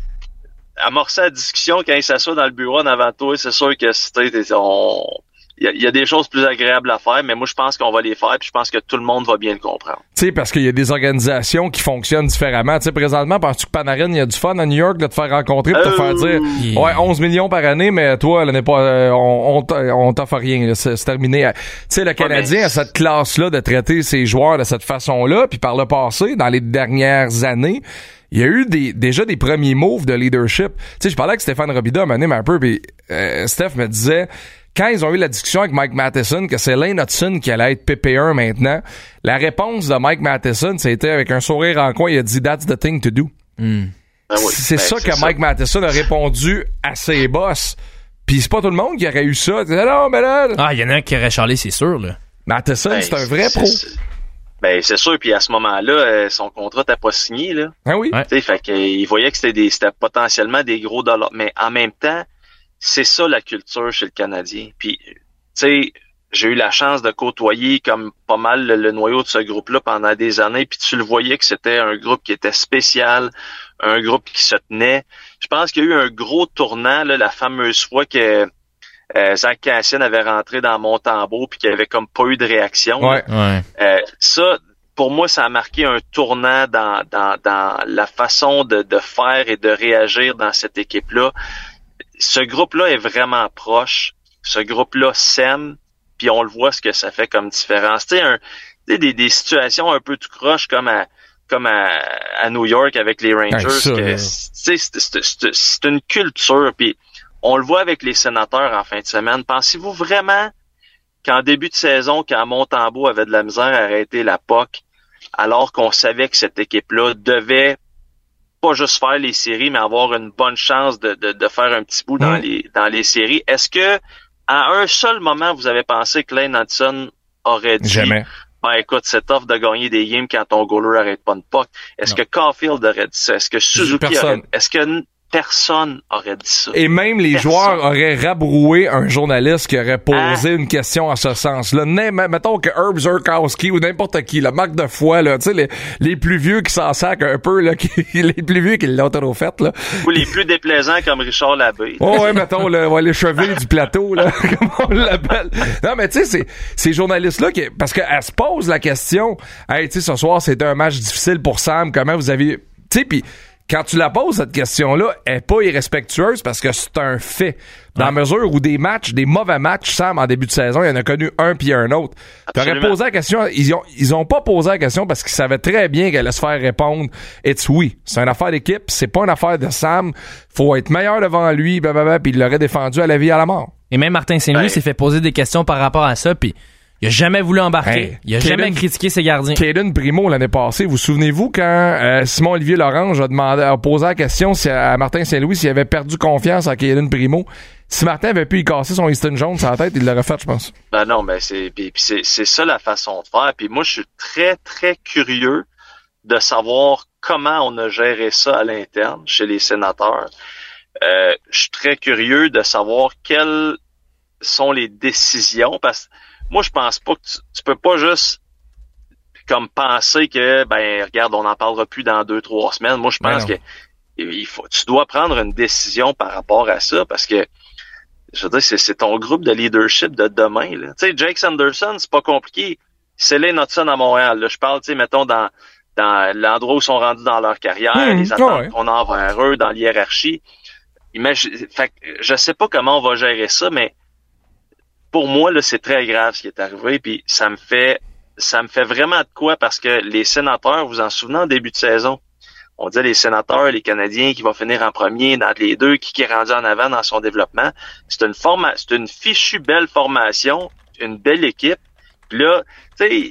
amorcer la discussion quand il s'assoit dans le bureau en avant de toi, c'est sûr que il y a des choses plus agréables à faire, mais moi, je pense qu'on va les faire, puis je pense que tout le monde va bien le comprendre. Tu sais, parce qu'il y a des organisations qui fonctionnent différemment. Tu sais, présentement, penses-tu que Panarin, il y a du fun à New York de te faire rencontrer, de te faire dire, 11 millions par année, mais toi, l'année pas, on t'offre rien, là, c'est terminé. Tu sais, le Canadien a cette classe-là de traiter ses joueurs de cette façon-là, puis par le passé, dans les dernières années, il y a eu déjà des premiers moves de leadership. Tu sais, je parlais avec Stéphane Robida un peu, puis Steph me disait, quand ils ont eu la discussion avec Mike Matheson, que c'est Lane Hudson qui allait être PP1 maintenant, la réponse de Mike Matheson, c'était avec un sourire en coin, il a dit « That's the thing to do ». C'est ça que Mike Matheson a répondu à ses boss. Puis c'est pas tout le monde qui aurait eu ça. Non, mais là... il y en a un qui aurait charlé, c'est sûr, là. Matheson, c'est un vrai pro. Ben, c'est sûr, puis à ce moment-là, son contrat t'as pas signé, là. Ah oui? Tu sais, fait qu'il voyait que c'était potentiellement des gros dollars. Mais en même temps, c'est ça la culture chez le Canadien. Puis, tu sais, j'ai eu la chance de côtoyer comme pas mal le noyau de ce groupe-là pendant des années, puis tu le voyais que c'était un groupe qui était spécial, un groupe qui se tenait. Je pense qu'il y a eu un gros tournant, là, la fameuse fois que Zach Kassian avait rentré dans Montembeault puis qu'il avait comme pas eu de réaction. Ouais. Ça, pour moi, ça a marqué un tournant dans la façon de faire et de réagir dans cette équipe-là. Ce groupe-là est vraiment proche. Ce groupe-là s'aime, puis on le voit ce que ça fait comme différence. Tu sais, des situations un peu tout croche comme à New York avec les Rangers. C'est une culture, puis on le voit avec les Sénateurs en fin de semaine. Pensez-vous vraiment qu'en début de saison, quand Montembeault avait de la misère à arrêter la POC, alors qu'on savait que cette équipe-là devait pas juste faire les séries, mais avoir une bonne chance de faire un petit bout dans les séries. Est-ce que à un seul moment, vous avez pensé que Lane Hudson aurait dit jamais. Ben écoute, c'est tough de gagner des games quand ton goaler arrête pas une puck. Est-ce que Caulfield aurait dit ça? Est-ce que Suzuki aurait... Est-ce que personne aurait dit ça? Et même les joueurs auraient rabroué un journaliste qui aurait posé une question en ce sens-là. Mettons que Herb Zurkowski ou n'importe qui, le Marc de Foix, là, tu sais, les plus vieux qui s'en sacent un peu, là, les plus vieux qui l'ont trop fait, là. Ou les plus déplaisants comme Richard Labbé. Oh ouais, mettons, les cheveux du plateau, là, comme on l'appelle. Non, mais tu sais, ces journalistes-là, parce qu'elle se pose la question, hey, tu sais, ce soir, c'était un match difficile pour Sam, comment vous avez... Tu sais, puis quand tu la poses, cette question-là, elle est pas irrespectueuse parce que c'est un fait. Dans la mesure où des mauvais matchs, Sam, en début de saison, il y en a connu un puis un autre. T'aurais posé la question, ils ont pas posé la question parce qu'ils savaient très bien qu'elle allait se faire répondre. Oui. C'est une affaire d'équipe, c'est pas une affaire de Sam. Faut être meilleur devant lui, puis il l'aurait défendu à la vie et à la mort. Et même Martin Saint-Louis s'est fait poser des questions par rapport à ça, puis Il a jamais voulu embarquer. Hey, il a jamais critiqué ses gardiens. Caden Primo, l'année passée, vous souvenez-vous quand Simon-Olivier Lorange a posé la question à Martin Saint-Louis s'il avait perdu confiance en Caden Primo? Si Martin avait pu y casser son Easton Jones sur la tête, il l'aurait fait, je pense. Ben non, mais c'est ça la façon de faire. Puis moi, je suis très, très curieux de savoir comment on a géré ça à l'interne chez les sénateurs. Je suis très curieux de savoir quelles sont les décisions, parce que moi, je pense pas que tu peux pas juste comme penser que, ben, regarde, on n'en parlera plus dans 2-3 semaines. Moi, je pense que tu dois prendre une décision par rapport à ça, parce que, je veux dire, c'est ton groupe de leadership de demain, là. Tu sais, Jake Sanderson, c'est pas compliqué. C'est Lane Hudson à Montréal, là. Je parle, tu sais, mettons, dans l'endroit où ils sont rendus dans leur carrière, les attentes qu'on a envers eux, dans l'hiérarchie. Fait que je sais pas comment on va gérer ça, mais pour moi, là, c'est très grave ce qui est arrivé, puis ça me fait vraiment de quoi, parce que les sénateurs, vous en souvenez en début de saison, on disait les sénateurs, les Canadiens qui vont finir en premier dans les deux, qui est rendu en avant dans son développement. C'est une fichue belle formation, une belle équipe. Puis là, tu sais,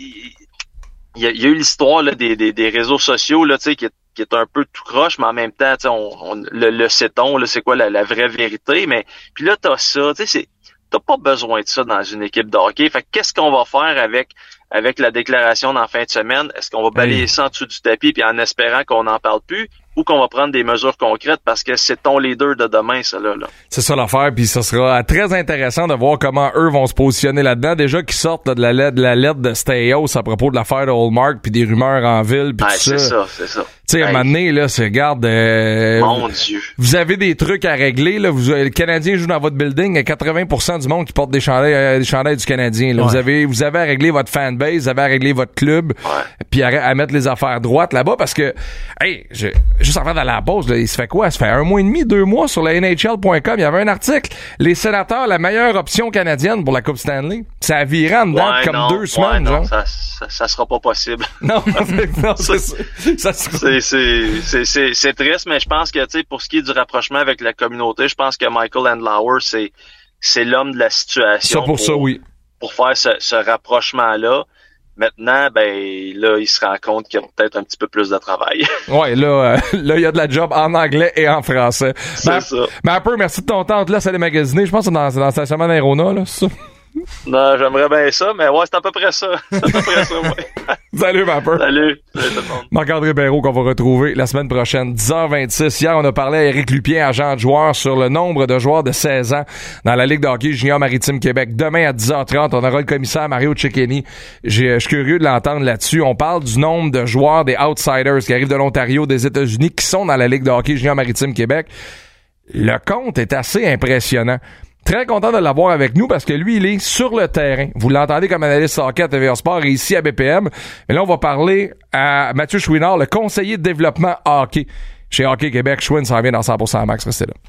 il y a eu l'histoire là, des réseaux sociaux là, tu sais, qui est un peu tout croche, mais en même temps, tu sais, le sait-on, là, c'est quoi la vraie vérité, mais puis là, t'as ça, tu sais, t'as pas besoin de ça dans une équipe de hockey. Fait que qu'est-ce qu'on va faire avec la déclaration dans fin de semaine? Est-ce qu'on va balayer ça en dessous du tapis puis en espérant qu'on n'en parle plus, ou qu'on va prendre des mesures concrètes, parce que c'est ton leader de demain, ça là. C'est ça l'affaire, puis ça sera très intéressant de voir comment eux vont se positionner là-dedans. Déjà qu'ils sortent là, de la lettre de Staios à propos de l'affaire de Hallmark puis des rumeurs en ville puis tout ça. C'est ça. Tu sais, à un moment donné, là, regarde... Mon Dieu. Vous avez des trucs à régler, là. Le Canadien joue dans votre building, il y a 80% du monde qui porte des chandails du Canadien, là. Ouais. Vous avez à régler votre fanbase, vous avez à régler votre club, puis à mettre les affaires droites là-bas, parce que, hey, juste avant d'aller à la pause, là, il se fait quoi? Ça fait 1 mois et demi, 2 mois sur la NHL.com, il y avait un article. Les sénateurs, la meilleure option canadienne pour la Coupe Stanley. Ça a viré en dedans comme 2 semaines, genre. Ça sera pas possible. Non, c'est triste, mais je pense que, tu sais, pour ce qui est du rapprochement avec la communauté, je pense que Michael Andlauer, c'est l'homme de la situation. Ça pour ça, oui. Pour faire ce rapprochement-là. Maintenant, ben, là, il se rend compte qu'il y a peut-être un petit peu plus de travail. Ouais, là, il y a de la job en anglais et en français. C'est ça. Mais un peu, merci de ton temps. Là, c'est les magasiner. Je pense que c'est dans le stationnement d'Aérona, là, c'est ça? Non, j'aimerais bien ça, mais ouais, c'est à peu près ça. Salut, Vapeur. Salut tout le monde. Marc-André Béraud qu'on va retrouver la semaine prochaine, 10h26. Hier, on a parlé à Éric Lupien, agent de joueurs, sur le nombre de joueurs de 16 ans dans la Ligue de hockey junior maritime Québec. Demain, à 10h30, on aura le commissaire Mario Cecchini. Je suis curieux de l'entendre là-dessus. On parle du nombre de joueurs des Outsiders qui arrivent de l'Ontario, des États-Unis, qui sont dans la Ligue de hockey junior maritime Québec. Le compte est assez impressionnant. Très content de l'avoir avec nous parce que lui, il est sur le terrain. Vous l'entendez comme analyste hockey à TVA Sport et ici à BPM. Mais là, on va parler à Mathieu Chouinard, le conseiller de développement hockey chez Hockey Québec. Chouin s'en vient dans 100% Max. Restez là.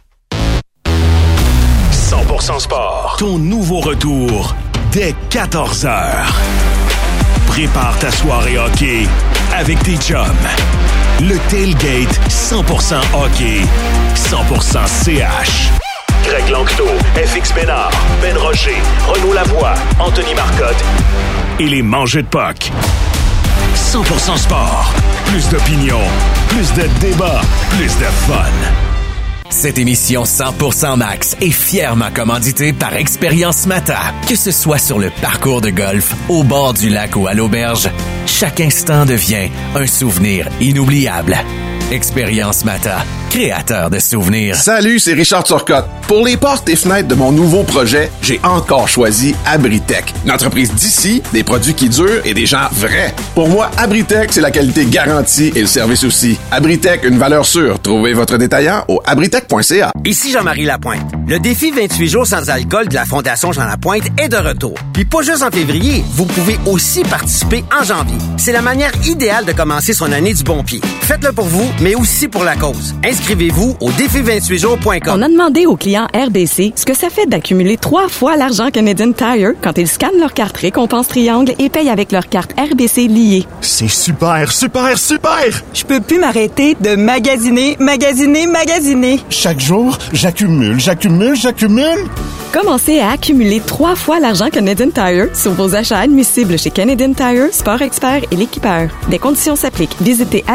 100% Sport. Ton nouveau retour dès 14h. Prépare ta soirée hockey avec tes chums. Le tailgate 100% hockey, 100% CH. Greg Lanctot, FX Bénard, Ben Rocher, Renaud Lavoie, Anthony Marcotte et les mangeux de puck. 100% Sport. Plus d'opinion, plus de débats, plus de fun. Cette émission 100% Max est fièrement commanditée par Expérience Mata. Que ce soit sur le parcours de golf, au bord du lac ou à l'auberge, chaque instant devient un souvenir inoubliable. Expérience Mata, créateur de souvenirs. Salut, c'est Richard Turcotte. Pour les portes et fenêtres de mon nouveau projet, j'ai encore choisi Abritech. Une entreprise d'ici, des produits qui durent et des gens vrais. Pour moi, Abritech, c'est la qualité garantie et le service aussi. Abritech, une valeur sûre. Trouvez votre détaillant au abritech.ca. Ici Jean-Marie Lapointe. Le défi 28 jours sans alcool de la Fondation Jean Lapointe est de retour. Puis pas juste en février, vous pouvez aussi participer en janvier. C'est la manière idéale de commencer son année du bon pied. Faites-le pour vous, mais aussi pour la cause. Inscrivez Inscrivez-vous au défi28jours.com. On a demandé aux clients RBC ce que ça fait d'accumuler 3 fois l'argent Canadian Tire quand ils scannent leur carte Récompense Triangle et payent avec leur carte RBC liée. C'est super, super, super! Je peux plus m'arrêter de magasiner. Chaque jour, j'accumule. Commencez à accumuler 3 fois l'argent Canadian Tire sur vos achats admissibles chez Canadian Tire, Sport Expert et l'Équipeur. Des conditions s'appliquent. Visitez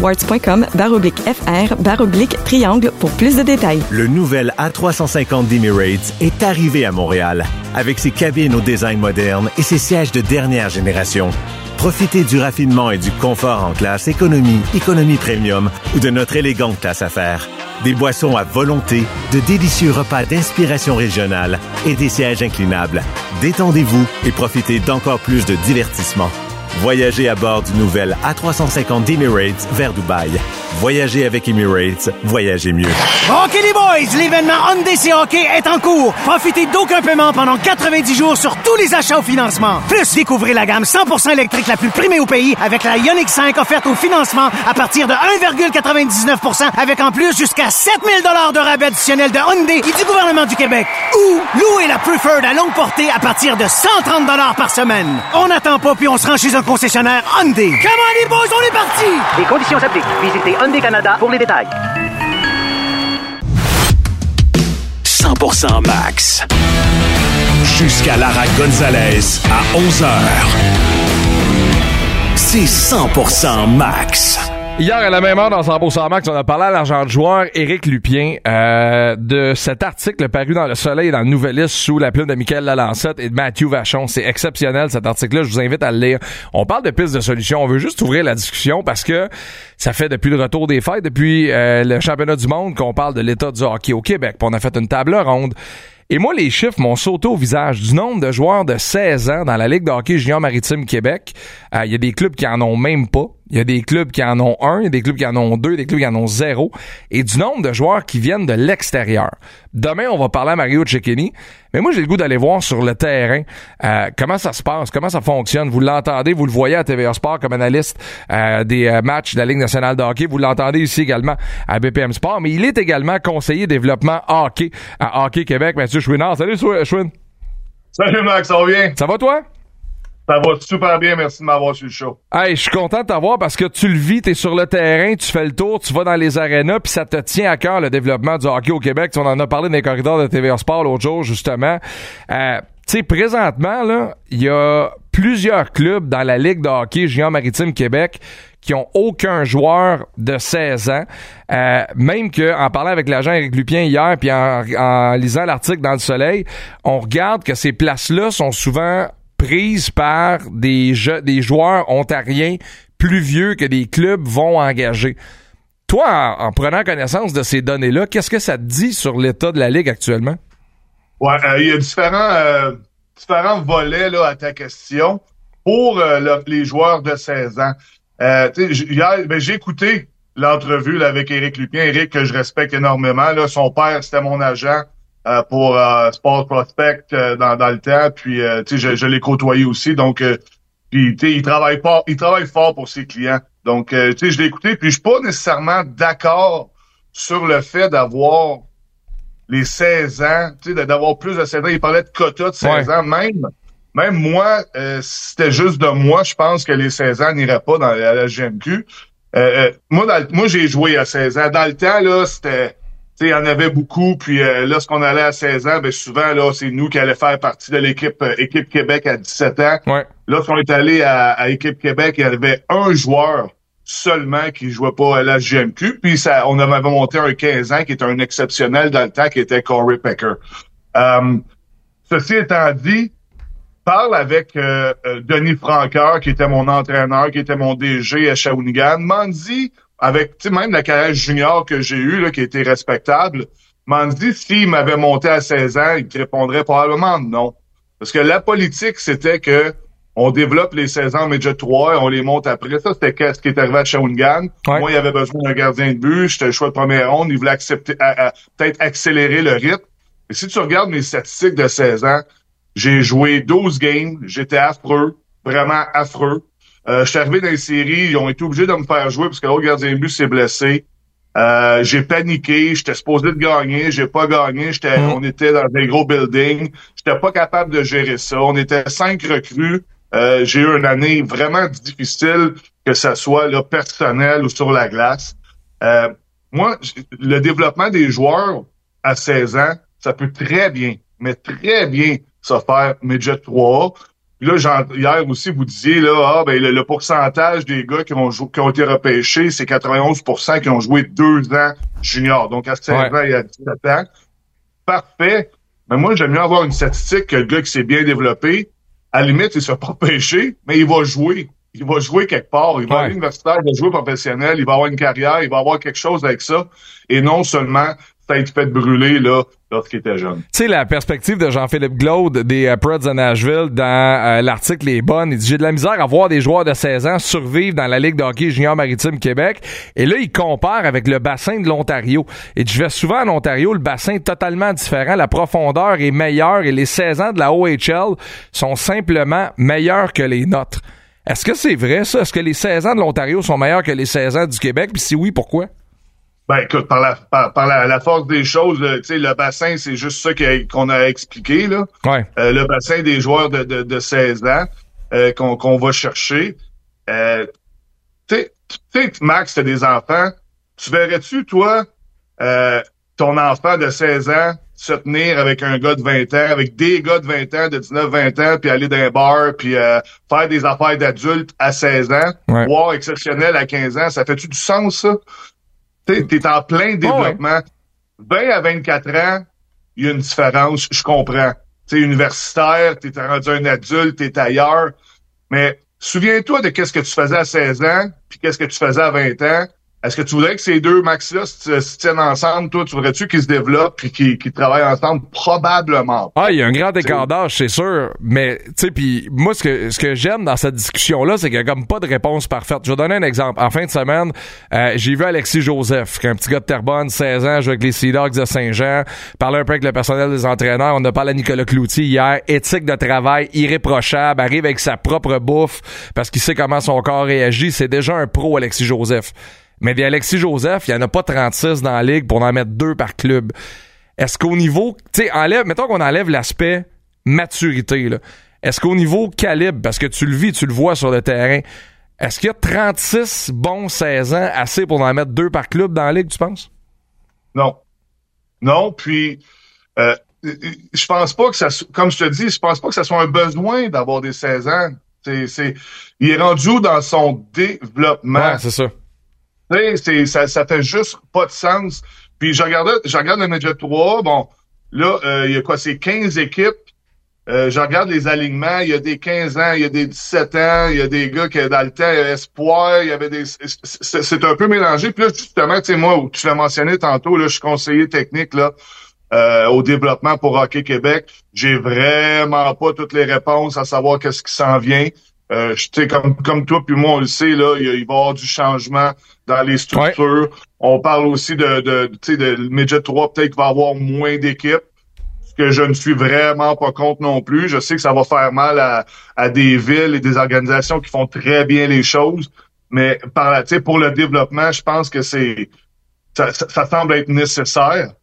avionrewards.com/FR/triangle pour plus de détails. Le nouvel A350 d'Emirates est arrivé à Montréal avec ses cabines au design moderne et ses sièges de dernière génération. Profitez du raffinement et du confort en classe économie premium ou de notre élégante classe affaires. Des boissons à volonté, de délicieux repas d'inspiration régionale et des sièges inclinables. Détendez-vous et profitez d'encore plus de divertissement. Voyagez à bord du nouvel A350 d'Emirates vers Dubaï. Voyagez avec Emirates, voyagez mieux. OK les boys, l'événement Hyundai Hockey est en cours. Profitez d'aucun paiement pendant 90 jours sur tous les achats au financement. Plus, découvrez la gamme 100% électrique la plus primée au pays avec la Ioniq 5 offerte au financement à partir de 1,99% avec en plus jusqu'à 7 000 $ de rabais additionnel de Hyundai et du gouvernement du Québec. Ou louez la Preferred à longue portée à partir de 130 $ par semaine. On n'attend pas puis on se rend chez un concessionnaire Hyundai. Comment les boys, on est parti! Les conditions s'appliquent. Visitez Hyundai Canada pour les détails. 100% max. Jusqu'à Lara Gonzalez à 11h. C'est 100% max. Hier, à la même heure, dans 100% Max, on a parlé à l'agent de joueur Éric Lupien de cet article paru dans Le Soleil dans le Nouvelliste sous la plume de Michael Lalancette et de Mathieu Vachon. C'est exceptionnel, cet article-là. Je vous invite à le lire. On parle de pistes de solutions. On veut juste ouvrir la discussion parce que ça fait depuis le retour des fêtes, depuis le championnat du monde, qu'on parle de l'état du hockey au Québec. Puis on a fait une table ronde. Et moi, les chiffres m'ont sauté au visage du nombre de joueurs de 16 ans dans la Ligue de hockey junior maritime Québec. Il y a des clubs qui en ont même pas. Il y a des clubs qui en ont 1, il y a des clubs qui en ont 2, des clubs qui en ont 0. Et du nombre de joueurs qui viennent de l'extérieur. Demain, on va parler à Mario Cecchini. Mais moi, j'ai le goût d'aller voir sur le terrain comment ça se passe, comment ça fonctionne. Vous l'entendez, vous le voyez à TVA Sport comme analyste des matchs de la Ligue nationale de hockey. Vous l'entendez ici également à BPM Sport. Mais il est également conseiller développement hockey à Hockey Québec. Mathieu Chouinard. Salut, Chouin. Salut, Max. Ça va bien? Ça va, toi? Ça va super bien, merci de m'avoir sur le show. Hey, je suis content de t'avoir parce que tu le vis, t'es sur le terrain, tu fais le tour, tu vas dans les arénas, puis ça te tient à cœur le développement du hockey au Québec. On en a parlé dans les corridors de TVA Sport l'autre jour, justement. Tu sais, présentement, là, il y a plusieurs clubs dans la Ligue de hockey junior maritime Québec qui ont aucun joueur de 16 ans. Même que, en parlant avec l'agent Éric Lupien hier, puis en lisant l'article dans Le Soleil, on regarde que ces places-là sont souvent prises par des joueurs ontariens plus vieux que des clubs vont engager. Toi, en prenant connaissance de ces données-là, qu'est-ce que ça te dit sur l'état de la Ligue actuellement? Ouais, il y a différents volets là, à ta question. Pour les joueurs de 16 ans, hier, j'ai écouté l'entrevue là, avec Éric Lupien. Éric, que je respecte énormément. Là, son père, c'était mon agent pour Sport Prospect dans le temps. Puis, je l'ai côtoyé aussi. Donc, puis, il travaille fort pour ses clients. Donc, je l'ai écouté. Puis, je suis pas nécessairement d'accord sur le fait d'avoir les 16 ans, d'avoir plus de 16 ans. Il parlait de quota de 16 ans. Même moi, c'était juste de moi, je pense que les 16 ans n'iraient pas à la GMQ. Moi, j'ai joué à 16 ans. Dans le temps, là, c'était... il y en avait beaucoup, puis lorsqu'on allait à 16 ans, ben souvent, là, c'est nous qui allions faire partie de l'équipe Équipe Québec à 17 ans. Ouais. Lorsqu'on est allé à Équipe Québec, il y avait un joueur seulement qui jouait pas à la GMQ, puis on avait monté un 15 ans qui était un exceptionnel dans le temps, qui était Corey Pecker. Ceci étant dit, parle avec Denis Franqueur, qui était mon entraîneur, qui était mon DG à Shawinigan, m'en dit, avec même la carrière junior que j'ai eue, là, qui était respectable, m'en dit s'il m'avait monté à 16 ans, il te répondrait probablement non. Parce que la politique, c'était que on développe les 16 ans en Midget 3 et on les monte après. Ça, c'était ce qui est arrivé à Shawinigan. Ouais. Moi, il avait besoin d'un gardien de but, j'étais le choix de première ronde, il voulait peut-être accélérer le rythme. Et si tu regardes mes statistiques de 16 ans, j'ai joué 12 games, j'étais affreux, vraiment affreux. Je suis arrivé dans les séries, ils ont été obligés de me faire jouer parce que l'autre gardien de but s'est blessé. J'ai paniqué, j'étais supposé de gagner, j'ai pas gagné, on était dans des gros buildings, j'étais pas capable de gérer ça. On était 5 recrues. J'ai eu une année vraiment difficile, que ça soit là, personnel ou sur la glace. Moi, le développement des joueurs à 16 ans, ça peut très bien, mais très bien se faire Midget 3. Puis là, hier aussi, vous disiez là, le pourcentage des gars qui ont été repêchés, c'est 91% qui ont joué 2 ans junior. Donc à 16 ans, il y a 17 ans. Parfait. Mais moi, j'aime mieux avoir une statistique que le gars qui s'est bien développé. À la limite, il ne sera pas pêché, mais il va jouer. Il va jouer quelque part. Il va aller à l'universitaire, il va jouer professionnel, il va avoir une carrière, il va avoir quelque chose avec ça. Et non seulement ça a été fait brûler là lorsqu'il était jeune. Tu sais, la perspective de Jean-Philippe Glaude des Preds de Nashville dans l'article est bonne. Il dit « J'ai de la misère à voir des joueurs de 16 ans survivre dans la Ligue de hockey junior maritime Québec. » Et là, il compare avec le bassin de l'Ontario. Et je vais souvent en Ontario, le bassin est totalement différent. La profondeur est meilleure et les 16 ans de la OHL sont simplement meilleurs que les nôtres. Est-ce que c'est vrai, ça? Est-ce que les 16 ans de l'Ontario sont meilleurs que les 16 ans du Québec? Puis si oui, pourquoi? Ben écoute, par la force des choses, tu sais, le bassin, c'est juste ça qu'on a expliqué, là. Ouais. Le bassin des joueurs de 16 ans qu'on va chercher. Tu sais, Max, t'as des enfants. Tu verrais-tu, toi, ton enfant de 16 ans se tenir avec un gars de 20 ans, avec des gars de 20 ans, de 19-20 ans, puis aller dans un bar, puis faire des affaires d'adultes à 16 ans, voire exceptionnel à 15 ans, ça fait-tu du sens, ça? T'es en plein développement. 20 à 24 ans, il y a une différence, je comprends. T'es universitaire, t'es rendu un adulte, t'es ailleurs. Mais souviens-toi de qu'est-ce que tu faisais à 16 ans, puis qu'est-ce que tu faisais à 20 ans. Est-ce que tu voudrais que ces deux Max-là se tiennent ensemble? Toi, tu voudrais-tu qu'ils se développent puis qu'ils travaillent ensemble? Probablement. Ah, il y a un grand écart d'âge, c'est sûr. Mais, tu sais, puis moi, ce que j'aime dans cette discussion-là, c'est qu'il y a comme pas de réponse parfaite. Je vais donner un exemple. En fin de semaine, j'ai vu Alexis Joseph, qui est un petit gars de Terrebonne, 16 ans, joue avec les Sea Dogs de Saint-Jean, parler un peu avec le personnel des entraîneurs. On a parlé à Nicolas Cloutier hier. Éthique de travail irréprochable, arrive avec sa propre bouffe parce qu'il sait comment son corps réagit. C'est déjà un pro, Alexis Joseph. Mais des Alexis Joseph, il n'y en a pas 36 dans la ligue pour en mettre 2 par club. Est-ce qu'au niveau, tu sais, mettons qu'on enlève l'aspect maturité, là. Est-ce qu'au niveau calibre, parce que tu le vis, tu le vois sur le terrain, est-ce qu'il y a 36 bons 16 ans assez pour en mettre 2 par club dans la ligue, tu penses? Non. Non, puis je pense pas que ça, comme je te dis, je pense pas que ça soit un besoin d'avoir des 16 ans. Il est rendu où dans son développement? Ouais, c'est ça. Ça fait juste pas de sens. Puis je regarde le Midget 3, bon, là, il y a quoi, c'est 15 équipes. Je regarde les alignements, il y a des 15 ans, il y a des 17 ans, il y a des gars qui dans le temps, il y a espoir, il y avait des... C'est un peu mélangé. Puis là, justement, tu sais, moi, tu l'as mentionné tantôt, là, je suis conseiller technique, là, au développement pour Hockey Québec. J'ai vraiment pas toutes les réponses à savoir qu'est-ce qui s'en vient. Tu sais, comme toi puis moi, on le sait, là, il va y avoir du changement dans les structures. Ouais. On parle aussi de Midget 3, peut-être qu'il va y avoir moins d'équipes, ce que je ne suis vraiment pas contre non plus. Je sais que ça va faire mal à des villes et des organisations qui font très bien les choses, mais pour le développement, je pense que ça semble être nécessaire.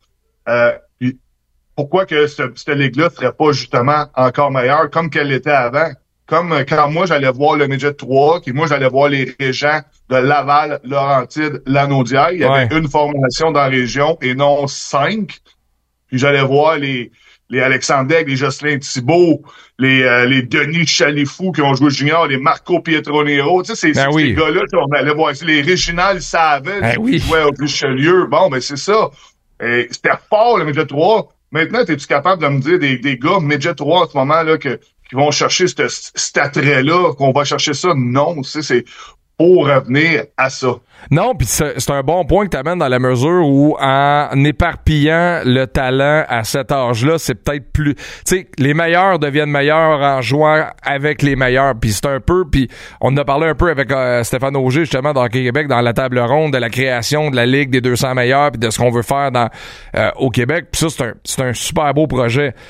Pourquoi que cette ligue-là serait pas justement encore meilleure comme qu'elle l'était avant? Comme quand moi, j'allais voir le Midget 3, puis moi, j'allais voir les régents de Laval, Laurentides, Lanaudière. Il y avait une formation dans la région et non 5. Puis j'allais voir les Alexandre Daigle, les Jocelyn Thibault, les Denis Chalifou qui ont joué junior, les Marco Pietronero. Tu sais, ces gars-là, on allait voir. Les Réginald Savage qui jouaient au Richelieu. Bon, ben c'est ça. C'était fort, le Midget 3. Maintenant, es-tu capable de me dire des gars Midget 3 en ce moment là qui vont chercher cet attrait-là, qu'on va chercher ça? Non, c'est pour revenir à ça. Non, puis c'est un bon point que tu amènes dans la mesure où en éparpillant le talent à cet âge-là, c'est peut-être plus... Tu sais, les meilleurs deviennent meilleurs en jouant avec les meilleurs. Puis c'est un peu... Puis on en a parlé un peu avec Stéphane Auger, justement, dans Hockey Québec, dans la table ronde de la création de la Ligue des 200 meilleurs puis de ce qu'on veut faire au Québec. Puis ça, c'est un super beau projet.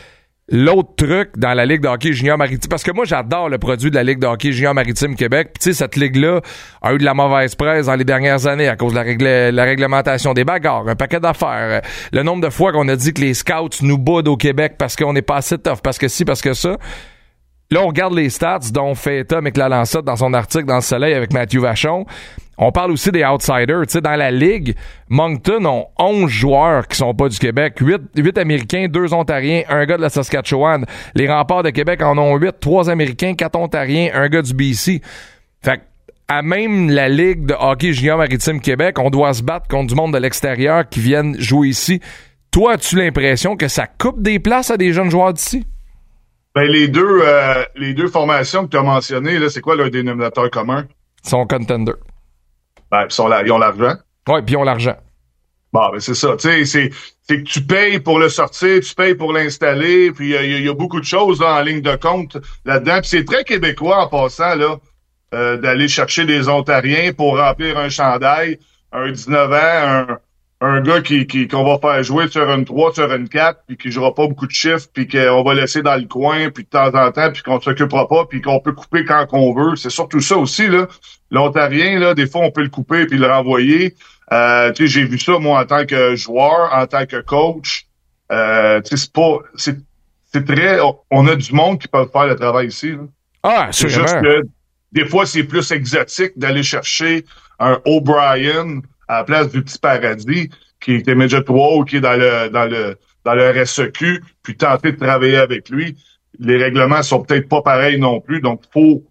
L'autre truc dans la Ligue de hockey junior maritime, parce que moi j'adore le produit de la Ligue de hockey junior maritime Québec, puis tu sais cette ligue-là a eu de la mauvaise presse dans les dernières années à cause de la réglementation des bagarres, un paquet d'affaires, le nombre de fois qu'on a dit que les scouts nous boudent au Québec parce qu'on n'est pas assez tough, parce que ci, parce que ça. Là, on regarde les stats dont fait état Mick Lalancette dans son article dans Le Soleil avec Mathieu Vachon. On parle aussi des outsiders. Tu sais, dans la Ligue, Moncton ont 11 joueurs qui sont pas du Québec. 8 Américains, 2 Ontariens, un gars de la Saskatchewan. Les Remparts de Québec en ont 8, 3 Américains, 4 Ontariens, un gars du BC. Fait que, à même la Ligue de hockey junior maritime Québec, on doit se battre contre du monde de l'extérieur qui viennent jouer ici. Toi, as-tu l'impression que ça coupe des places à des jeunes joueurs d'ici? Ben, les deux formations que tu as mentionnées, là, c'est quoi leur dénominateur commun? Ils sont contenders. Ben, ils ont l'argent. Oui, puis ils ont l'argent. Bon, ben, c'est ça. Tu sais, c'est que tu payes pour le sortir, tu payes pour l'installer, puis il y a beaucoup de choses là, en ligne de compte là-dedans. Puis c'est très québécois en passant, là, d'aller chercher des Ontariens pour remplir un chandail, un 19 ans, un gars qu'on va faire jouer sur une 3, sur une 4, puis qui jouera pas beaucoup de chiffres, puis qu'on va laisser dans le coin, puis de temps en temps, puis qu'on s'occupera pas, puis qu'on peut couper quand qu'on veut. C'est surtout ça aussi, là. L'Ontarien, là, des fois, on peut le couper puis le renvoyer. Tu sais, j'ai vu ça, moi, en tant que joueur, en tant que coach. Tu sais, c'est très... On a du monde qui peut faire le travail ici, là. Ah, c'est juste que des fois, c'est plus exotique d'aller chercher un O'Brien à la place du petit Paradis, qui était Midget 3 ou qui est dans le RSEQ, puis tenter de travailler avec lui. Les règlements sont peut-être pas pareils non plus, donc faut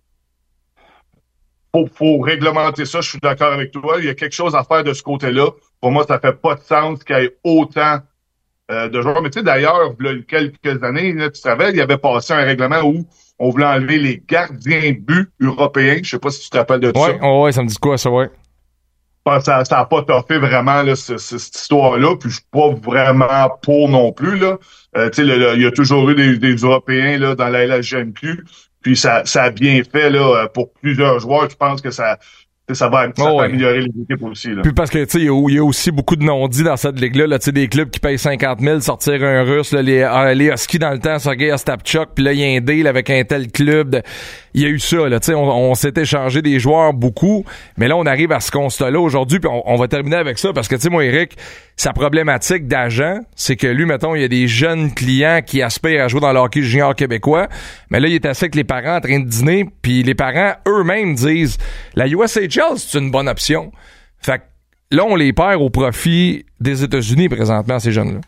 réglementer ça. Je suis d'accord avec toi. Il y a quelque chose à faire de ce côté-là. Pour moi, ça fait pas de sens qu'il y ait autant de joueurs. Mais tu sais, d'ailleurs, il y a quelques années, là, tu savais, il y avait passé un règlement où on voulait enlever les gardiens but européens. Je sais pas si tu te rappelles de ça. Ouais, ça me dit quoi, ça, ouais. Ça a pas toffé vraiment là, cette histoire-là, puis je suis pas vraiment pour non plus. Là. Tu sais, il y a toujours eu des Européens là, dans la LHJMQ, puis ça a bien fait là, pour plusieurs joueurs. Je pense que ça va améliorer les équipes aussi. Là. Puis parce que tu sais, il y a aussi beaucoup de non-dits dans cette ligue-là. Là, tu sais, des clubs qui payent 50 000 sortir un Russe, là, les Huskies dans le temps, Sergei Ostapchuk, puis là il y a un deal avec un tel club. Il y a eu ça, là, tu sais, on s'est échangé des joueurs beaucoup, mais là on arrive à ce constat-là aujourd'hui, puis on va terminer avec ça parce que tu sais, moi, Eric, sa problématique d'agent, c'est que lui, mettons, il y a des jeunes clients qui aspirent à jouer dans le hockey junior québécois, mais là il est assis avec les parents en train de dîner, puis les parents eux-mêmes disent la USHL c'est une bonne option. Fait que là on les perd au profit des États-Unis présentement, ces jeunes-là.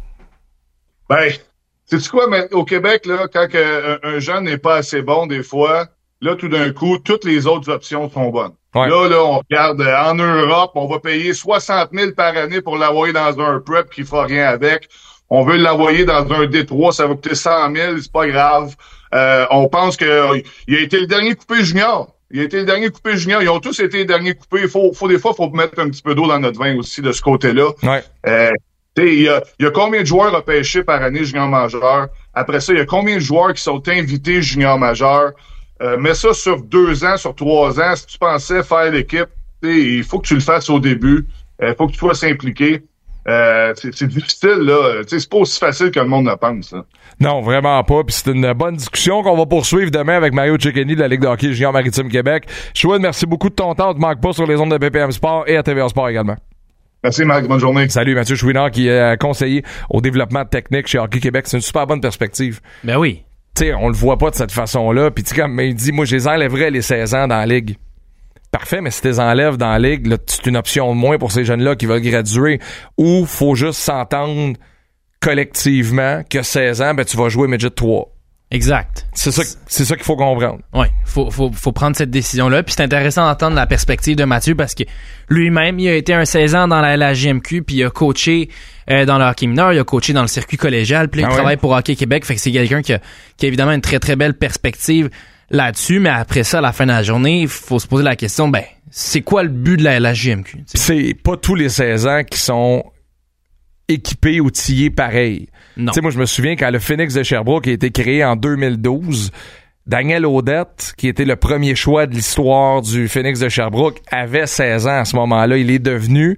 Ben, sais-tu quoi, mais au Québec, là, quand un jeune n'est pas assez bon, des fois, là, tout d'un coup, toutes les autres options sont bonnes. Ouais. Là, on regarde en Europe, on va payer 60 000 par année pour l'envoyer dans un prep qui fera rien avec. On veut l'envoyer dans un D3, ça va coûter 100 000, c'est pas grave. On pense qu'il a été le dernier coupé junior. Ils ont tous été les derniers coupés. Des fois, faut mettre un petit peu d'eau dans notre vin aussi de ce côté-là. Ouais. Il y a combien de joueurs repêchés par année junior majeur? Après ça, il y a combien de joueurs qui sont invités junior majeur? Mets ça sur 2 ans, sur 3 ans. Si tu pensais faire l'équipe, il faut que tu le fasses au début. Il faut que tu sois impliqué. C'est difficile, là. C'est pas aussi facile que le monde le pense. Là. Non, vraiment pas. Puis c'est une bonne discussion qu'on va poursuivre demain avec Mario Cecchini de la Ligue de hockey junior maritime Québec. Chouette, merci beaucoup de ton temps. On te manque pas sur les ondes de BPM Sport et à TVA Sport également. Merci, Marc. Bonne journée. Salut, Mathieu Chouinard, qui est conseiller au développement technique chez Hockey Québec. C'est une super bonne perspective. Ben oui. Tu sais, on le voit pas de cette façon-là. Puis tu sais, comme il dit, moi, je les enlèverais les 16 ans dans la Ligue. Parfait, mais si tu les enlèves dans la Ligue, là, c'est une option de moins pour ces jeunes-là qui veulent graduer. Ou faut juste s'entendre collectivement que 16 ans, ben tu vas jouer Midget 3. Exact. C'est ça qu'il faut comprendre. Oui, faut prendre cette décision-là. Puis c'est intéressant d'entendre la perspective de Mathieu parce que lui-même, il a été un 16 ans dans la LHJMQ, puis il a coaché dans le hockey mineur, il a coaché dans le circuit collégial, puis il travaille pour Hockey Québec. Fait que c'est quelqu'un qui a évidemment une très, très belle perspective là-dessus. Mais après ça, à la fin de la journée, il faut se poser la question, ben, c'est quoi le but de la LHJMQ? C'est pas tous les 16 ans qui sont équipés, outillés pareil. Tu sais, moi, je me souviens quand le Phoenix de Sherbrooke a été créé en 2012, Daniel Audette, qui était le premier choix de l'histoire du Phoenix de Sherbrooke, avait 16 ans à ce moment-là. Il est devenu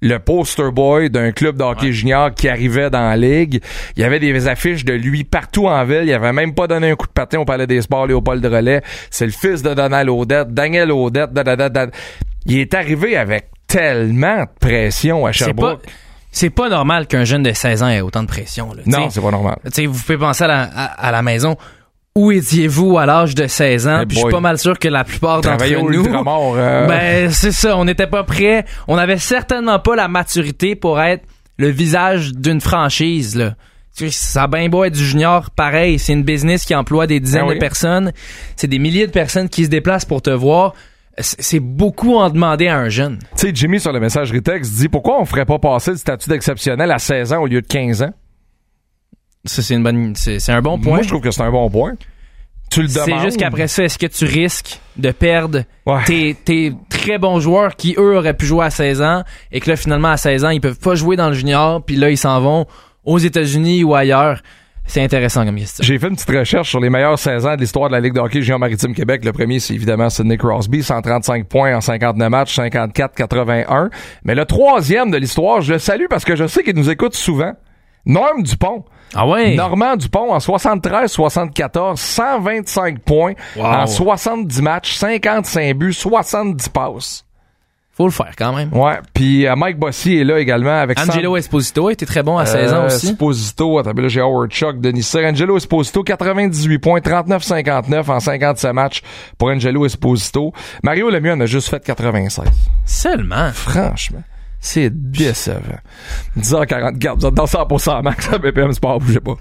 le poster boy d'un club de hockey junior qui arrivait dans la ligue. Il y avait des affiches de lui partout en ville. Il avait même pas donné un coup de patin au Palais des Sports, Léopold de Relais. C'est le fils de Donald Audette, Daniel Audette. Il est arrivé avec tellement de pression à Sherbrooke. C'est pas normal qu'un jeune de 16 ans ait autant de pression. Là. Non, c'est pas normal. Vous pouvez penser à la maison. Où étiez-vous à l'âge de 16 ans? Puis je suis pas mal sûr que la plupart d'entre nous... Ben, c'est ça, on n'était pas prêts. On avait certainement pas la maturité pour être le visage d'une franchise, là. Ça a bien beau être du junior, pareil, c'est une business qui emploie des dizaines de personnes. C'est des milliers de personnes qui se déplacent pour te voir. C'est beaucoup en demander à un jeune. Tu sais, Jimmy, sur le messagerie texte, dit pourquoi on ferait pas passer le statut d'exceptionnel à 16 ans au lieu de 15 ans? Ça, c'est un bon point. Moi, je trouve que c'est un bon point. Tu le demandes. C'est juste qu'après ça, est-ce que tu risques de perdre tes très bons joueurs qui, eux, auraient pu jouer à 16 ans et que là, finalement, à 16 ans, ils peuvent pas jouer dans le junior puis là, ils s'en vont aux États-Unis ou ailleurs. C'est intéressant comme question. J'ai fait une petite recherche sur les meilleurs 16 ans de l'histoire de la Ligue de hockey junior maritime Québec. Le premier, c'est évidemment Sidney Crosby, 135 points en 59 matchs, 54-81. Mais le troisième de l'histoire, je le salue parce que je sais qu'il nous écoute souvent. Norm Dupont. Ah ouais? Normand Dupont en 73-74, 125 points en 70 matchs, 55 buts, 70 passes. Faut le faire quand même. Ouais, puis Mike Bossy est là également avec Angelo Esposito était très bon à 16 ans aussi. Esposito, attends, là j'ai Howard Chuck, Denis Cyr. Angelo Esposito, 98 points, 39-59 en 57 matchs pour Angelo Esposito. Mario Lemieux en a juste fait 96. Seulement? Franchement. C'est décevant. 10h44, vous êtes dans 100% max à BPM Sport, bougez pas.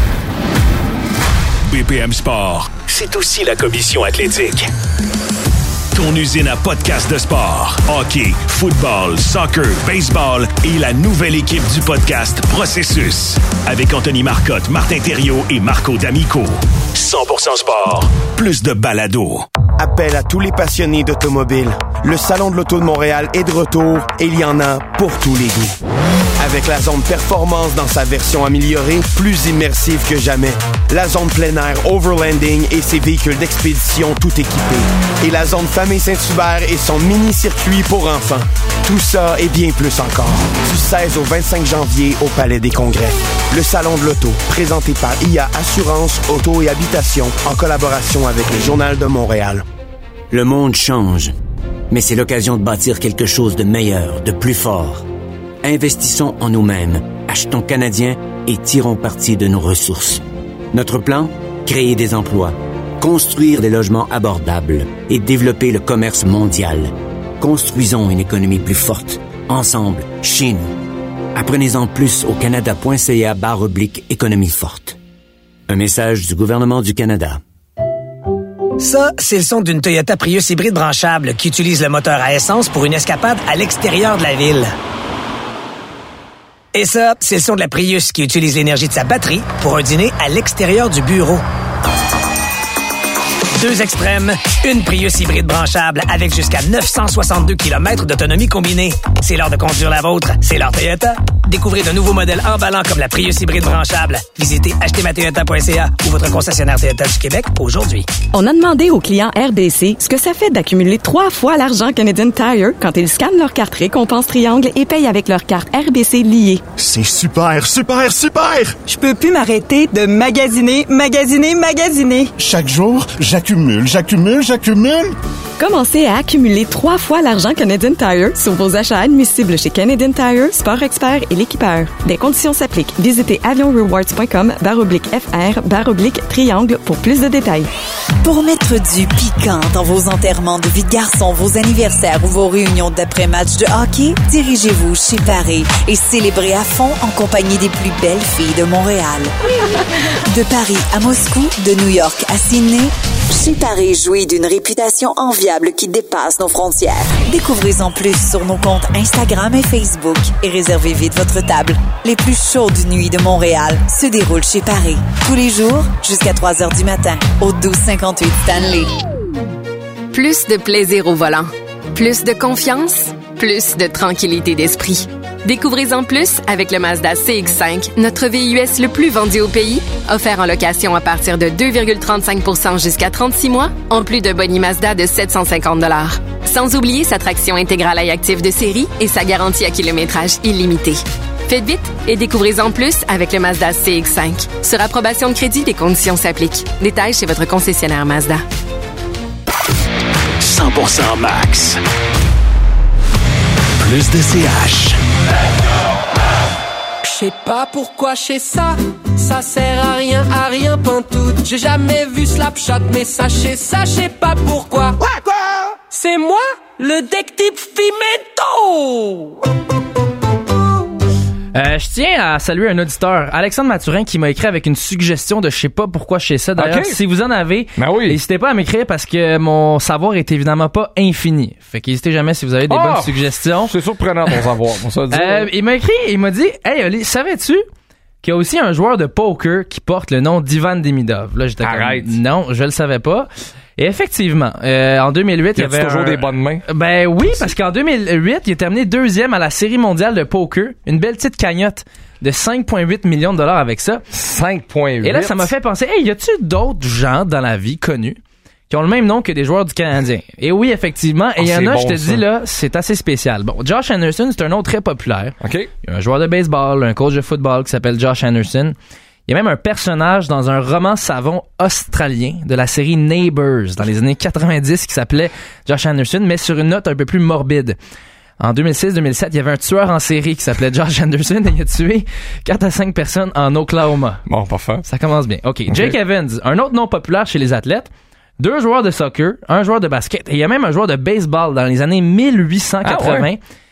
BPM Sport, c'est aussi la commission athlétique. Ton usine à podcast de sport. Hockey, football, soccer, baseball et la nouvelle équipe du podcast Processus. Avec Anthony Marcotte, Martin Thériault et Marco D'Amico. 100% sport. Plus de balado. Appel à tous les passionnés d'automobile. Le Salon de l'Auto de Montréal est de retour et il y en a pour tous les goûts. Avec la zone performance dans sa version améliorée, plus immersive que jamais. La zone plein air Overlanding et ses véhicules d'expédition tout équipés. Et la zone Famille Saint-Hubert et son mini-circuit pour enfants. Tout ça et bien plus encore. Du 16 au 25 janvier au Palais des Congrès. Le Salon de l'Auto, présenté par IA Assurance, Auto et Habitation, en collaboration avec le Journal de Montréal. Le monde change, mais c'est l'occasion de bâtir quelque chose de meilleur, de plus fort. Investissons en nous-mêmes, achetons canadien et tirons parti de nos ressources. Notre plan? Créer des emplois, construire des logements abordables et développer le commerce mondial. Construisons une économie plus forte, ensemble, chez nous. Apprenez-en plus au canada.ca/économie forte. Un message du gouvernement du Canada. Ça, c'est le son d'une Toyota Prius hybride branchable qui utilise le moteur à essence pour une escapade à l'extérieur de la ville. Et ça, c'est le son de la Prius qui utilise l'énergie de sa batterie pour un dîner à l'extérieur du bureau. Deux extrêmes, une Prius hybride branchable avec jusqu'à 962 km d'autonomie combinée. C'est l'heure de conduire la vôtre, c'est l'heure Toyota. Découvrez de nouveaux modèles emballants comme la Prius hybride branchable. Visitez achetezmatoyota.ca ou votre concessionnaire Toyota du Québec aujourd'hui. On a demandé aux clients RBC ce que ça fait d'accumuler 3 fois l'argent Canadian Tire quand ils scannent leur carte récompense triangle et payent avec leur carte RBC liée. C'est super, super, super! Je peux plus m'arrêter de magasiner. Chaque jour, j'accumule. Commencez à accumuler 3 fois l'argent Canadian Tire sur vos achats admissibles chez Canadian Tire, Sport Expert et l'équipeur. Des conditions s'appliquent. Visitez avionrewards.com/FR/triangle pour plus de détails. Pour mettre du piquant dans vos enterrements de vie de garçon, vos anniversaires ou vos réunions d'après-match de hockey, dirigez-vous chez Paris et célébrez à fond en compagnie des plus belles filles de Montréal. De Paris à Moscou, de New York à Sydney, chez Paris jouit d'une réputation enviable qui dépasse nos frontières. Découvrez-en plus sur nos comptes Instagram et Facebook et réservez vite votre table. Les plus chaudes nuits de Montréal se déroulent chez Paris. Tous les jours, jusqu'à 3h du matin, au 1258 Stanley. Plus de plaisir au volant. Plus de confiance. Plus de tranquillité d'esprit. Découvrez-en plus avec le Mazda CX-5, notre VUS le plus vendu au pays, offert en location à partir de 2,35% jusqu'à 36 mois, en plus d'un boni Mazda de 750 $. Sans oublier sa traction intégrale à actif de série et sa garantie à kilométrage illimité. Faites vite et découvrez-en plus avec le Mazda CX-5. Sur approbation de crédit, les conditions s'appliquent. Détails chez votre concessionnaire Mazda. 100% max. Plus de CH. Je sais pas pourquoi je sais ça. Ça sert à rien pantoute. J'ai jamais vu Slapshot, mais sachez pas pourquoi. Quoi? C'est moi, le détective Pimento! Je tiens à saluer un auditeur, Alexandre Mathurin, qui m'a écrit avec une suggestion de je sais pas pourquoi je sais ça. D'ailleurs, si vous en avez, n'hésitez pas à m'écrire parce que mon savoir est évidemment pas infini. Fait qu'hésitez jamais si vous avez des bonnes suggestions. C'est surprenant ton savoir, pour ça dire. Il m'a écrit, il m'a dit « Hey Oli, savais-tu qu'il y a aussi un joueur de poker qui porte le nom d'Ivan Demidov? » Là, j'étais comme « Non, je le savais pas. » Et effectivement, en 2008, il y avait toujours des bonnes mains. Ben oui, parce qu'en 2008, il a terminé 2e à la série mondiale de poker, une belle petite cagnotte de 5,8 millions de dollars avec ça. 5,8. Et là, ça m'a fait penser, hey, y a-tu d'autres gens dans la vie connus qui ont le même nom que des joueurs du Canadien? Et oui, effectivement, et il y en a, je te dis là, c'est assez spécial. Bon, Josh Anderson, c'est un nom très populaire. Il y a un joueur de baseball, un coach de football qui s'appelle Josh Anderson. Il y a même un personnage dans un roman savon australien de la série Neighbours dans les années 90 qui s'appelait Josh Anderson, mais sur une note un peu plus morbide. En 2006-2007, il y avait un tueur en série qui s'appelait Josh Anderson et il a tué 4 à 5 personnes en Oklahoma. Bon, parfait. Ça commence bien. OK. Jake Evans, un autre nom populaire chez les athlètes. 2 joueurs de soccer, un joueur de basket et il y a même un joueur de baseball dans les années 1880.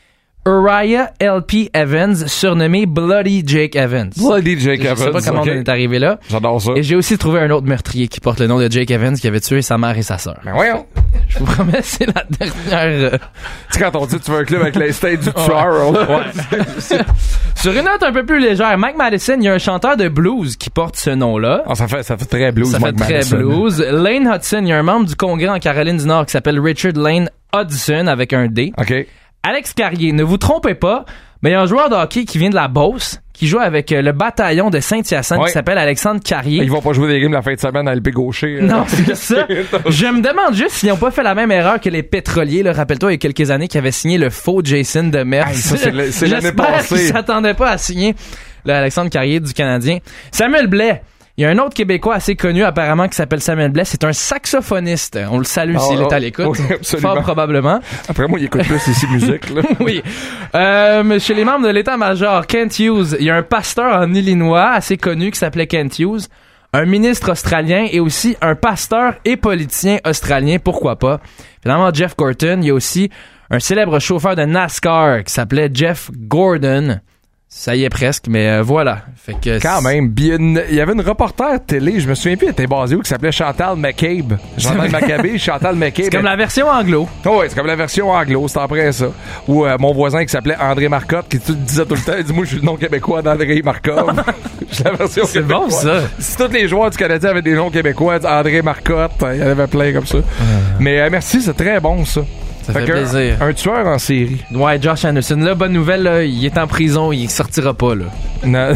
Uriah L.P. Evans, surnommé Bloody Jake Evans. Bloody Jake Evans. Je sais pas comment on est arrivé là. J'adore ça. Et j'ai aussi trouvé un autre meurtrier qui porte le nom de Jake Evans qui avait tué sa mère et sa sœur. Ben voyons. Je vous promets, c'est la dernière... Tu sais, quand on dit tu veux un club avec les states du tueur, ouais. Sur une note un peu plus légère, Mike Madison, il y a un chanteur de blues qui porte ce nom-là. Ça fait très blues, Ça Mike fait très Madison. blues. Lane Hudson, il y a un membre du Congrès en Caroline du Nord qui s'appelle Richard Lane Hudson avec un D. Alex Carrier, ne vous trompez pas, mais il y a un joueur de hockey qui vient de la Beauce, qui joue avec le bataillon de Saint-Hyacinthe qui s'appelle Alexandre Carrier. Ils vont pas jouer des games la fin de semaine à LP Gaucher. Non, c'est ça. Je me demande juste s'ils n'ont pas fait la même erreur que les pétroliers. Là. Rappelle-toi, il y a quelques années, qui avaient signé le faux Jason Demers. C'est l'année passée. J'espère qu'ils s'attendaient pas à signer le Alexandre Carrier du Canadien. Samuel Blais. Il y a un autre Québécois assez connu apparemment qui s'appelle Samuel Blais. C'est un saxophoniste. On le salue s'il est à l'écoute. Oui, fort probablement. Après moi, il écoute plus ici musique. Là. Oui. Chez les membres de l'état-major, Kent Hughes, il y a un pasteur en Illinois assez connu qui s'appelait Kent Hughes. Un ministre australien et aussi un pasteur et politicien australien. Pourquoi pas? Finalement, Jeff Gorton. Il y a aussi un célèbre chauffeur de NASCAR qui s'appelait Jeff Gordon. Ça y est presque, mais voilà. Fait que quand même, il y avait une reporter télé, je me souviens plus, elle était basée où, qui s'appelait Chantal McCabe. Chantal McCabe, Chantal McCabe. C'est comme la version anglo. Oh ouais, c'est comme la version anglo, c'est après ça. Ou mon voisin qui s'appelait André Marcotte, qui disait tout le temps, il dit moi je suis le nom québécois d'André Marcotte. C'est la version c'est québécoise. Bon ça. Si tous les joueurs du Canadien avaient des noms québécois, André Marcotte, il y en avait plein comme ça. Mais merci, c'est très bon ça. Ça fait plaisir. Un tueur en série. Ouais, Josh Anderson. Là, bonne nouvelle, là, il est en prison, il sortira pas, là. Non.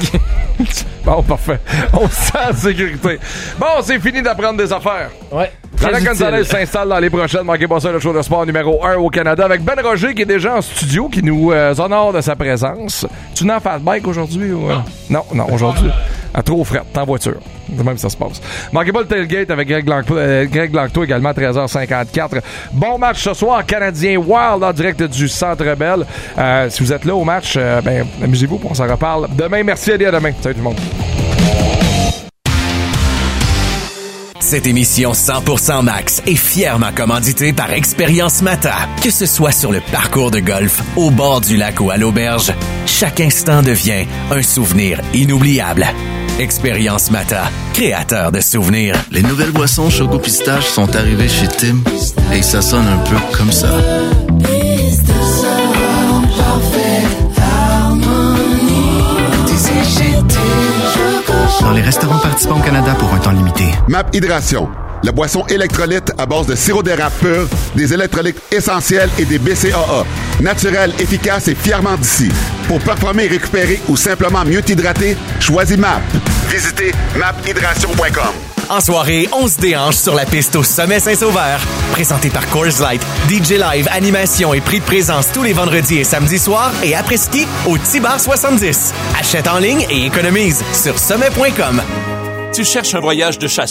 Bon, parfait. On se sent en sécurité. Bon, c'est fini d'apprendre des affaires. Ouais. Jana Gonzalez s'installe dans les prochaines. Manquez pas ça, le show de sport numéro 1 au Canada avec Ben Roger qui est déjà en studio, qui nous honore de sa présence. Tu n'as pas de bike aujourd'hui ou... Non, aujourd'hui. À trop frette, en voiture. De même, ça se passe. Manquez pas le tailgate avec Greg Langto également à 13h54. Bon match ce soir, Canadien Wild en direct du Centre Bell. Si vous êtes là au match, amusez-vous, on s'en reparle demain. Merci, à demain. Salut tout le monde. Cette émission 100% Max est fièrement commanditée par Expérience Mata. Que ce soit sur le parcours de golf, au bord du lac ou à l'auberge, chaque instant devient un souvenir inoubliable. Expérience Mata, créateur de souvenirs. Les nouvelles boissons Choco Pistache sont arrivées chez Tim et ça sonne un peu comme ça. Dans les restaurants participants au Canada pour un temps limité. MAP Hydration, la boisson électrolyte à base de sirop d'érable pur, des électrolytes essentiels et des BCAA. Naturel, efficace et fièrement d'ici. Pour performer, récupérer ou simplement mieux t'hydrater, choisis MAP. Visitez maphydration.com. En soirée, on se déhanche sur la piste au Sommet Saint-Sauveur. Présenté par Coors Light, DJ Live, animation et prix de présence tous les vendredis et samedis soirs et après-ski au Tibar 70. Achète en ligne et économise sur sommet.com. Tu cherches un voyage de chasse